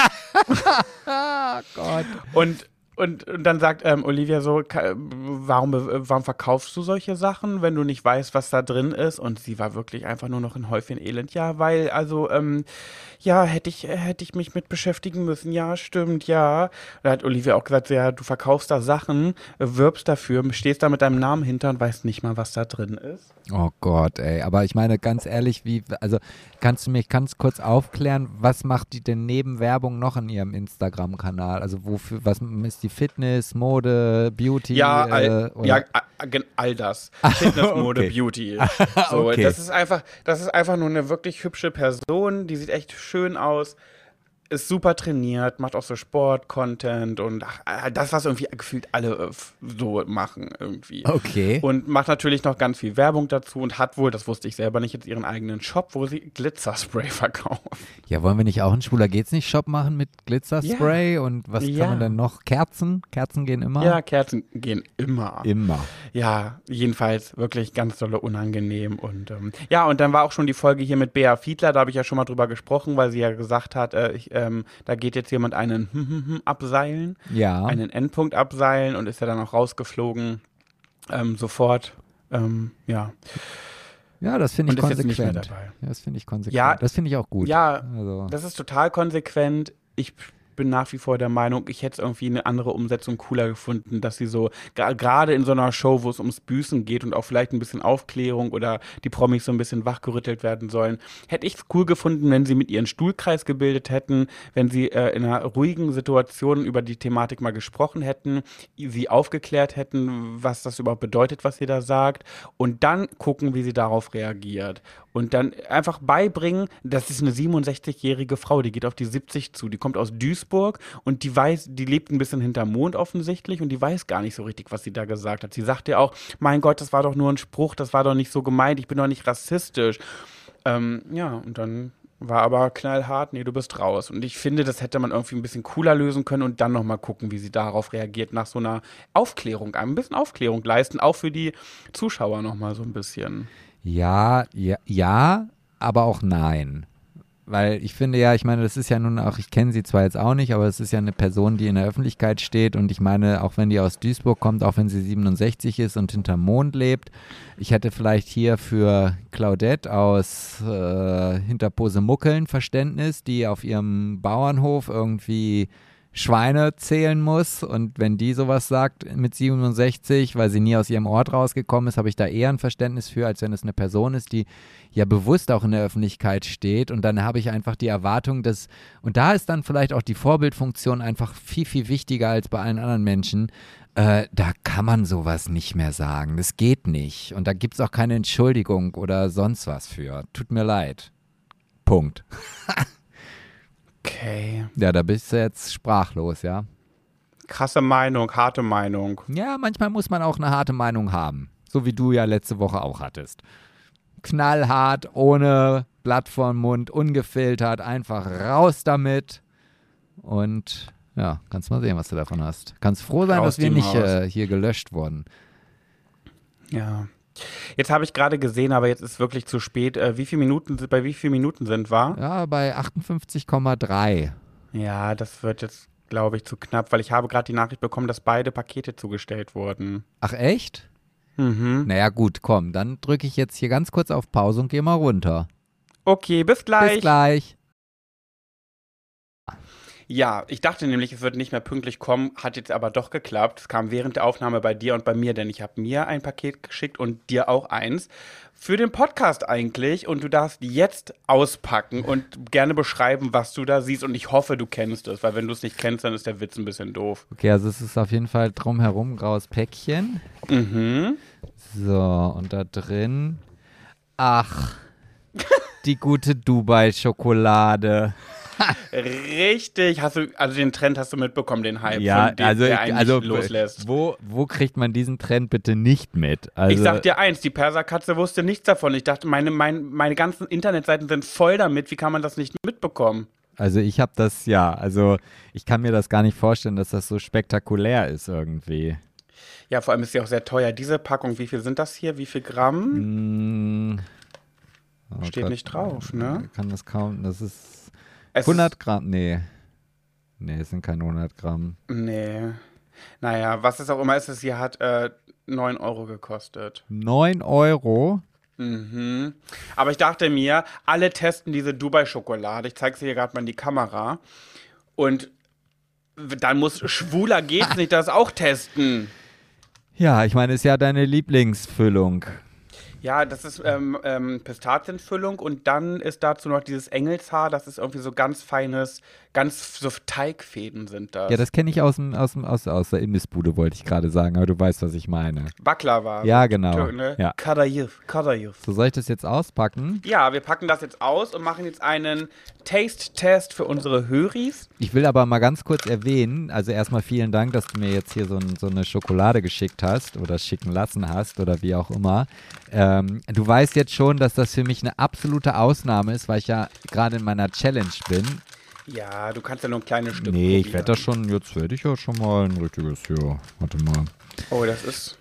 Oh Gott. Und, und, und dann sagt ähm, Olivia so, ka- warum, be- warum verkaufst du solche Sachen, wenn du nicht weißt, was da drin ist? Und sie war wirklich einfach nur noch ein Häufchen Elend. Ja, weil, also, ähm, ja, hätte ich, hätte ich mich mit beschäftigen müssen. Ja, stimmt, ja. Da hat Olivia auch gesagt, ja, du verkaufst da Sachen, wirbst dafür, stehst da mit deinem Namen hinter und weißt nicht mal, was da drin ist. Oh Gott, ey. Aber ich meine, ganz ehrlich, wie, also kannst du mich ganz kurz aufklären, was macht die denn neben Werbung noch in ihrem Instagram-Kanal? Also wofür, was ist die Fitness, Mode, Beauty? Ja, all, äh, ja, all, all das. Fitness, Mode, Okay. Beauty. So, Okay. das ist einfach, das ist einfach nur eine wirklich hübsche Person, die sieht echt schön aus. Ist super trainiert, macht auch so Sport-Content und ach, das, was irgendwie gefühlt alle äh, f- so machen irgendwie. Okay. Und macht natürlich noch ganz viel Werbung dazu und hat wohl, das wusste ich selber nicht, jetzt ihren eigenen Shop, wo sie Glitzerspray verkauft. Ja, wollen wir nicht auch einen Schwuler geht's nicht Shop machen mit Glitzerspray und was Ja. kann man denn noch? Kerzen? Kerzen gehen immer? Ja, Kerzen gehen immer. Immer. Ja, jedenfalls wirklich ganz dolle unangenehm. Und ähm, ja, und dann war auch schon die Folge hier mit Bea Fiedler, da habe ich ja schon mal drüber gesprochen, weil sie ja gesagt hat, äh, ich, ähm, da geht jetzt jemand einen hm, hm, hm abseilen, Ja. einen Endpunkt abseilen und ist ja dann auch rausgeflogen, ähm, sofort. Ähm, ja. Ja, das finde ich Und ist jetzt nicht mehr konsequent. dabei. Ja, das finde ich konsequent. Ja, das finde ich auch gut. Ja, Also. das ist total konsequent. Ich bin nach wie vor der Meinung, ich hätte es irgendwie eine andere Umsetzung cooler gefunden, dass sie so, gra- gerade in so einer Show, wo es ums Büßen geht und auch vielleicht ein bisschen Aufklärung oder die Promis so ein bisschen wachgerüttelt werden sollen, hätte ich es cool gefunden, wenn sie mit ihren Stuhlkreis gebildet hätten, wenn sie äh, in einer ruhigen Situation über die Thematik mal gesprochen hätten, sie aufgeklärt hätten, was das überhaupt bedeutet, was sie da sagt und dann gucken, wie sie darauf reagiert. Und dann einfach beibringen, das ist eine siebenundsechzigjährige Frau, die geht auf die siebzig zu, die kommt aus Duisburg und die weiß, die lebt ein bisschen hinterm Mond offensichtlich und die weiß gar nicht so richtig, was sie da gesagt hat. Sie sagt ja auch, mein Gott, das war doch nur ein Spruch, das war doch nicht so gemeint, ich bin doch nicht rassistisch. Ähm, ja, und dann war aber knallhart, nee, du bist raus. Und ich finde, das hätte man irgendwie ein bisschen cooler lösen können und dann nochmal gucken, wie sie darauf reagiert, nach so einer Aufklärung, ein bisschen Aufklärung leisten, auch für die Zuschauer nochmal so ein bisschen. Ja, ja, ja, aber auch nein. Weil ich finde ja, ich meine, das ist ja nun auch, ich kenne sie zwar jetzt auch nicht, aber es ist ja eine Person, die in der Öffentlichkeit steht und ich meine, auch wenn die aus Duisburg kommt, auch wenn sie siebenundsechzig ist und hinterm Mond lebt, ich hätte vielleicht hier für Claudette aus äh, Hinterposemuckeln Verständnis, die auf ihrem Bauernhof irgendwie Schweine zählen muss und wenn die sowas sagt mit siebenundsechzig, weil sie nie aus ihrem Ort rausgekommen ist, habe ich da eher ein Verständnis für, als wenn es eine Person ist, die ja bewusst auch in der Öffentlichkeit steht und dann habe ich einfach die Erwartung, dass, und da ist dann vielleicht auch die Vorbildfunktion einfach viel, viel wichtiger als bei allen anderen Menschen, äh, da kann man sowas nicht mehr sagen, das geht nicht und da gibt es auch keine Entschuldigung oder sonst was für, tut mir leid, Punkt. Okay. Ja, da bist du jetzt sprachlos, ja. Krasse Meinung, harte Meinung. Ja, manchmal muss man auch eine harte Meinung haben. So wie du ja letzte Woche auch hattest. Knallhart, ohne Blatt vorm Mund, ungefiltert, einfach raus damit. Und Ja, kannst mal sehen, was du davon hast. Kannst froh sein, Aus dass wir die nicht Maus. äh, hier gelöscht wurden. Ja. Jetzt habe ich gerade gesehen, aber jetzt ist wirklich zu spät. Äh, wie viele Minuten, bei wie vielen Minuten sind wir? Ja, bei achtundfünfzig Komma drei. Ja, das wird jetzt, glaube ich, zu knapp, weil ich habe gerade die Nachricht bekommen, dass beide Pakete zugestellt wurden. Ach echt? Mhm. Naja gut, komm, dann drücke ich jetzt hier ganz kurz auf Pause und gehe mal runter. Okay, bis gleich. Bis gleich. Ja, ich dachte nämlich, es wird nicht mehr pünktlich kommen, hat jetzt aber doch geklappt. Es kam während der Aufnahme bei dir und bei mir, denn ich habe mir ein Paket geschickt und dir auch eins. Für den Podcast eigentlich, und du darfst jetzt auspacken und gerne beschreiben, was du da siehst, und ich hoffe, du kennst es, weil wenn du es nicht kennst, dann ist der Witz ein bisschen doof. Okay, also es ist auf jeden Fall drumherum ein graues Päckchen. Mhm. So, und da drin, ach, die gute Dubai-Schokolade. Richtig, hast du, also den Trend hast du mitbekommen, den Hype, Ja, von dem, also, der eigentlich also loslässt. Wo, wo kriegt man diesen Trend bitte nicht mit? Also, Ich sag dir eins, die Perserkatze wusste nichts davon. Ich dachte, meine, meine, meine ganzen Internetseiten sind voll damit. Wie kann man das nicht mitbekommen? Also ich habe das, ja, also ich kann mir das gar nicht vorstellen, dass das so spektakulär ist irgendwie. Ja, vor allem ist sie auch sehr teuer. Diese Packung, wie viel sind das hier? Wie viel Gramm? Mm, oh Steht Gott, nicht drauf, ne? ich kann das kaum, das ist Es hundert Gramm, nee. Nee, es sind keine hundert Gramm. Ist, nee. Naja, was es auch immer ist, es hier hat äh, neun Euro gekostet. neun Euro? Mhm. Aber ich dachte mir, alle testen diese Dubai-Schokolade. Ich zeige sie hier gerade mal in die Kamera. Und dann muss schwuler geht's nicht das auch testen. Ja, ich meine, ist ja deine Lieblingsfüllung. Ja, das ist ähm, ähm, Pistazienfüllung und dann ist dazu noch dieses Engelshaar, das ist irgendwie so ganz feines, ganz so Teigfäden sind das. Ja, das kenne ich aus, dem, aus, dem, aus, aus der Imbissbude, wollte ich gerade sagen, aber du weißt, was ich meine. Baklava. Ja, genau. Tür- Ne? Ja. Kadayif, Kadayif. So, soll ich das jetzt auspacken? Ja, wir packen das jetzt aus und machen jetzt einen Taste-Test für unsere Höris. Ich will aber mal ganz kurz erwähnen, also erstmal vielen Dank, dass du mir jetzt hier so, ein, so eine Schokolade geschickt hast oder schicken lassen hast oder wie auch immer. Ähm, du weißt jetzt schon, dass das für mich eine absolute Ausnahme ist, weil ich ja gerade in meiner Challenge bin. Ja, du kannst ja nur ein kleines Stück Nee, ich probieren. werde das schon, jetzt werde ich ja schon mal ein richtiges, ja, warte mal. Oh, das ist...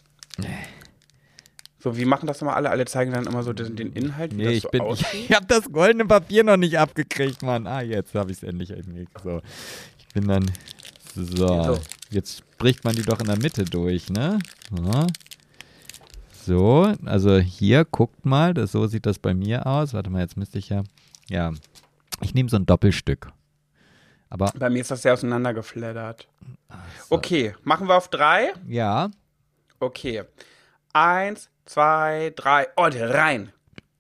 So, wie machen das immer alle? Alle zeigen dann immer so den, den Inhalt, wie Nee, das ich so bin, aussieht. ich, ich habe das goldene Papier noch nicht abgekriegt, Mann. Ah, jetzt habe ich es endlich hingekriegt. So, ich bin dann, so, So. jetzt bricht man die doch in der Mitte durch, ne? Ja. So, also hier, guckt mal, das, so sieht das bei mir aus. Warte mal, jetzt müsste ich ja, ja, ich nehme so ein Doppelstück. Aber, Bei mir ist das sehr auseinandergeflattert. so. Okay, machen wir auf drei? Ja, Okay. Eins, zwei, drei. Und rein.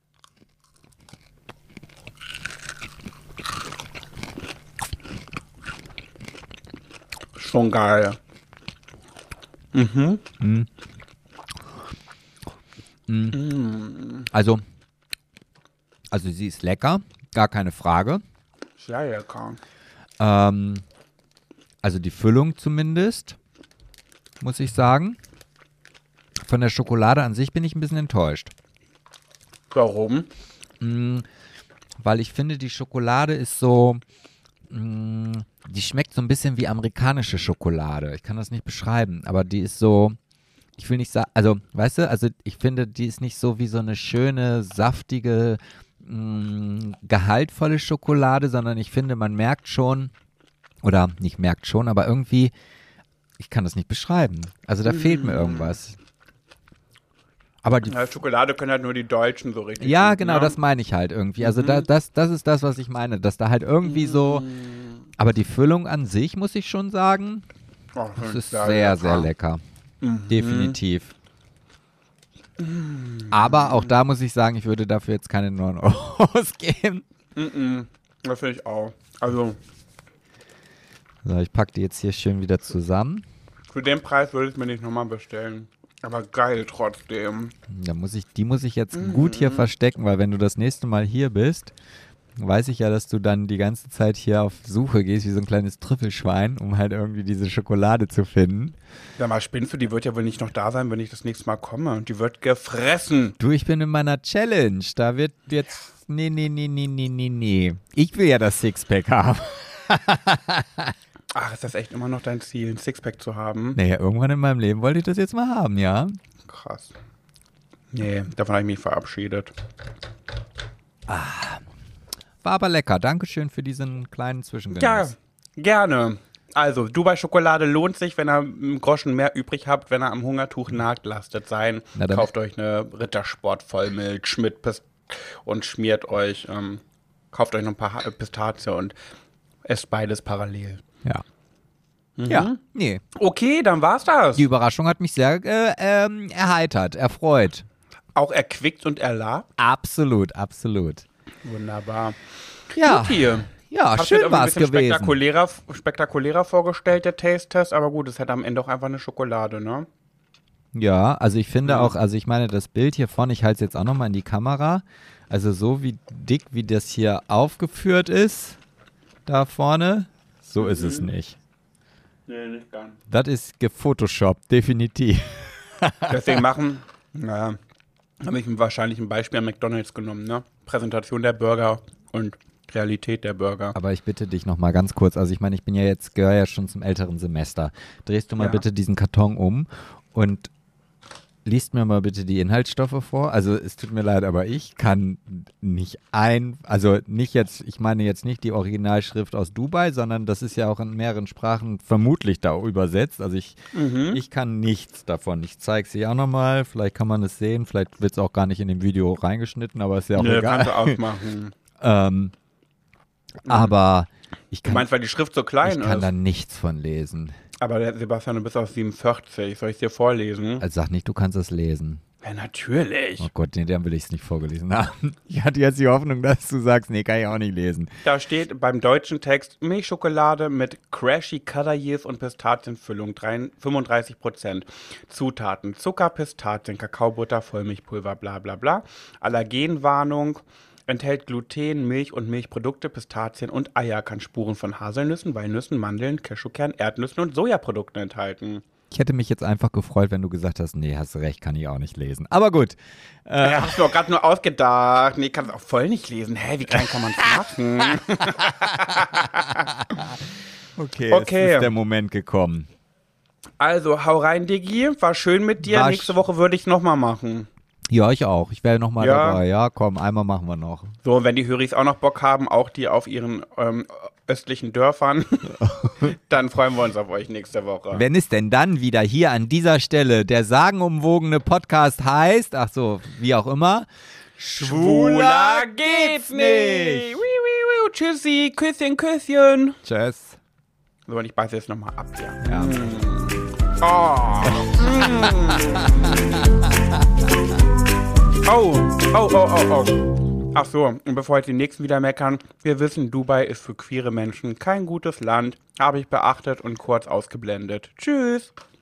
Schon geil. Mhm. also, also sie ist lecker, gar keine Frage. Sehr lecker. Ähm, also die Füllung zumindest, muss ich sagen. Von der Schokolade an sich bin ich ein bisschen enttäuscht. Warum? Mm, weil ich finde, die Schokolade ist so, mm, die schmeckt so ein bisschen wie amerikanische Schokolade. Ich kann das nicht beschreiben, aber die ist so, ich will nicht sagen, also, weißt du, also ich finde, die ist nicht so wie so eine schöne, saftige, mm, gehaltvolle Schokolade, sondern ich finde, man merkt schon, oder nicht merkt schon, aber irgendwie, ich kann das nicht beschreiben. Also da fehlt mir irgendwas. Aber die Ja, Schokolade können halt nur die Deutschen so richtig. Ja, gut, genau, ne? das meine ich halt irgendwie. Also da, das, das ist das, was ich meine, dass da halt irgendwie so, aber die Füllung an sich, muss ich schon sagen, Oh, das ist sehr sehr, lecker. sehr lecker. Definitiv. Aber auch da muss ich sagen, ich würde dafür jetzt keine neun Euro ausgeben. Mhm. Das finde ich auch. Also, So, ich packe die jetzt hier schön wieder zusammen. für den Preis würde ich es mir nicht nochmal bestellen. Aber geil trotzdem. Da muss ich, die muss ich jetzt gut hier verstecken, weil wenn du das nächste Mal hier bist, weiß ich ja, dass du dann die ganze Zeit hier auf Suche gehst, wie so ein kleines Trüffelschwein, um halt irgendwie diese Schokolade zu finden. Sag mal, spinnst du, die wird ja wohl nicht noch da sein, wenn ich das nächste Mal komme. Und die wird gefressen. Du, ich bin in meiner Challenge. Da wird jetzt, nee, nee, nee, nee, nee, nee, nee. Ich will ja das Sixpack haben. Ach, ist das echt immer noch dein Ziel, ein Sixpack zu haben? Naja, irgendwann in meinem Leben wollte ich das jetzt mal haben, ja. Krass. Nee, davon habe ich mich verabschiedet. Ah, war aber lecker. Dankeschön für diesen kleinen Zwischengenuss. Ja, gerne. Also, Dubai-Schokolade lohnt sich, wenn ihr einen Groschen mehr übrig habt, wenn ihr am Hungertuch nagt, lasst es sein. Na, dann- Kauft euch eine Rittersport-Vollmilch mit Pist- und schmiert euch, ähm, kauft euch noch ein paar Ha- Pistazie und esst beides parallel. Ja. Mhm. Ja, nee. Okay, dann war's das. Die Überraschung hat mich sehr äh, ähm, erheitert, erfreut. Auch erquickt und erlabt. Absolut, absolut. Wunderbar. Ja, Hier. ja Hab's schön jetzt war ein es bisschen gewesen. spektakulärer, spektakulärer vorgestellt, der Taste-Test, aber gut, es hätte am Ende auch einfach eine Schokolade, ne? Ja, also ich finde Ja. auch, also ich meine, das Bild hier vorne, ich halte es jetzt auch nochmal in die Kamera, also so wie dick, wie das hier aufgeführt ist, da vorne, so ist es nicht. Nee, nicht ganz. Das ist gefotoshoppt, definitiv. Deswegen machen, naja, habe ich wahrscheinlich ein Beispiel an McDonalds genommen, ne? Präsentation der Burger und Realität der Burger. Aber ich bitte dich nochmal ganz kurz, also ich meine, ich bin ja jetzt, gehöre ja schon zum älteren Semester. Drehst du mal Ja. bitte diesen Karton um und liest mir mal bitte die Inhaltsstoffe vor. Also es tut mir leid, aber ich kann nicht ein, also nicht jetzt, ich meine jetzt nicht die Originalschrift aus Dubai, sondern das ist ja auch in mehreren Sprachen vermutlich da übersetzt. Also ich, Mhm. ich kann nichts davon. Ich zeige es dir auch nochmal, vielleicht kann man es sehen, vielleicht wird es auch gar nicht in dem Video reingeschnitten, aber ist ja auch Nö, egal. kannst du aufmachen. ähm, aber ich Du kann, meinst, weil die Schrift so klein ich kann ist? da nichts von lesen. Aber der Sebastian, du bist aus siebenundvierzig. Soll ich dir vorlesen? Also sag nicht, du kannst es lesen. Ja, natürlich. Oh Gott, nee, dann will ich es nicht vorgelesen haben. Ich hatte jetzt die Hoffnung, dass du sagst, nee, kann ich auch nicht lesen. Da steht beim deutschen Text Milchschokolade mit Crashy Cutter-Years und Pistazienfüllung, drei- fünfunddreißig Prozent. Zutaten: Zucker, Pistazien, Kakaobutter, Vollmilchpulver, bla bla bla. Allergenwarnung: enthält Gluten, Milch und Milchprodukte, Pistazien und Eier, kann Spuren von Haselnüssen, Walnüssen, Mandeln, Cashewkern, Erdnüssen und Sojaprodukten enthalten. Ich hätte mich jetzt einfach gefreut, wenn du gesagt hast, nee, hast du recht, kann ich auch nicht lesen. Aber gut. Äh, Ja, hast du doch gerade nur ausgedacht. Nee, kannst auch voll nicht lesen. Hä, wie klein kann man es machen? okay, Okay. jetzt ist der Moment gekommen. Also, hau rein, Diggi. War schön mit dir. War Nächste sch- Woche würde ich nochmal machen. Ja, ich auch. Ich wäre nochmal Ja. dabei. Ja, komm, einmal machen wir noch. So, wenn die Höris auch noch Bock haben, auch die auf ihren ähm, östlichen Dörfern, dann freuen wir uns auf euch nächste Woche. Wenn es denn dann wieder hier an dieser Stelle der sagenumwogene Podcast heißt, ach so, wie auch immer, Schwuler geht's nicht. Wiu, wiu, wiu. Tschüssi, Küsschen, Küsschen. Tschüss. So, und ich beiße jetzt nochmal ab, ja. Ja. Oh. Oh, oh, oh, oh, oh. Ach so, und bevor jetzt die Nächsten wieder meckern, wir wissen, Dubai ist für queere Menschen kein gutes Land. Habe ich beachtet und kurz ausgeblendet. Tschüss.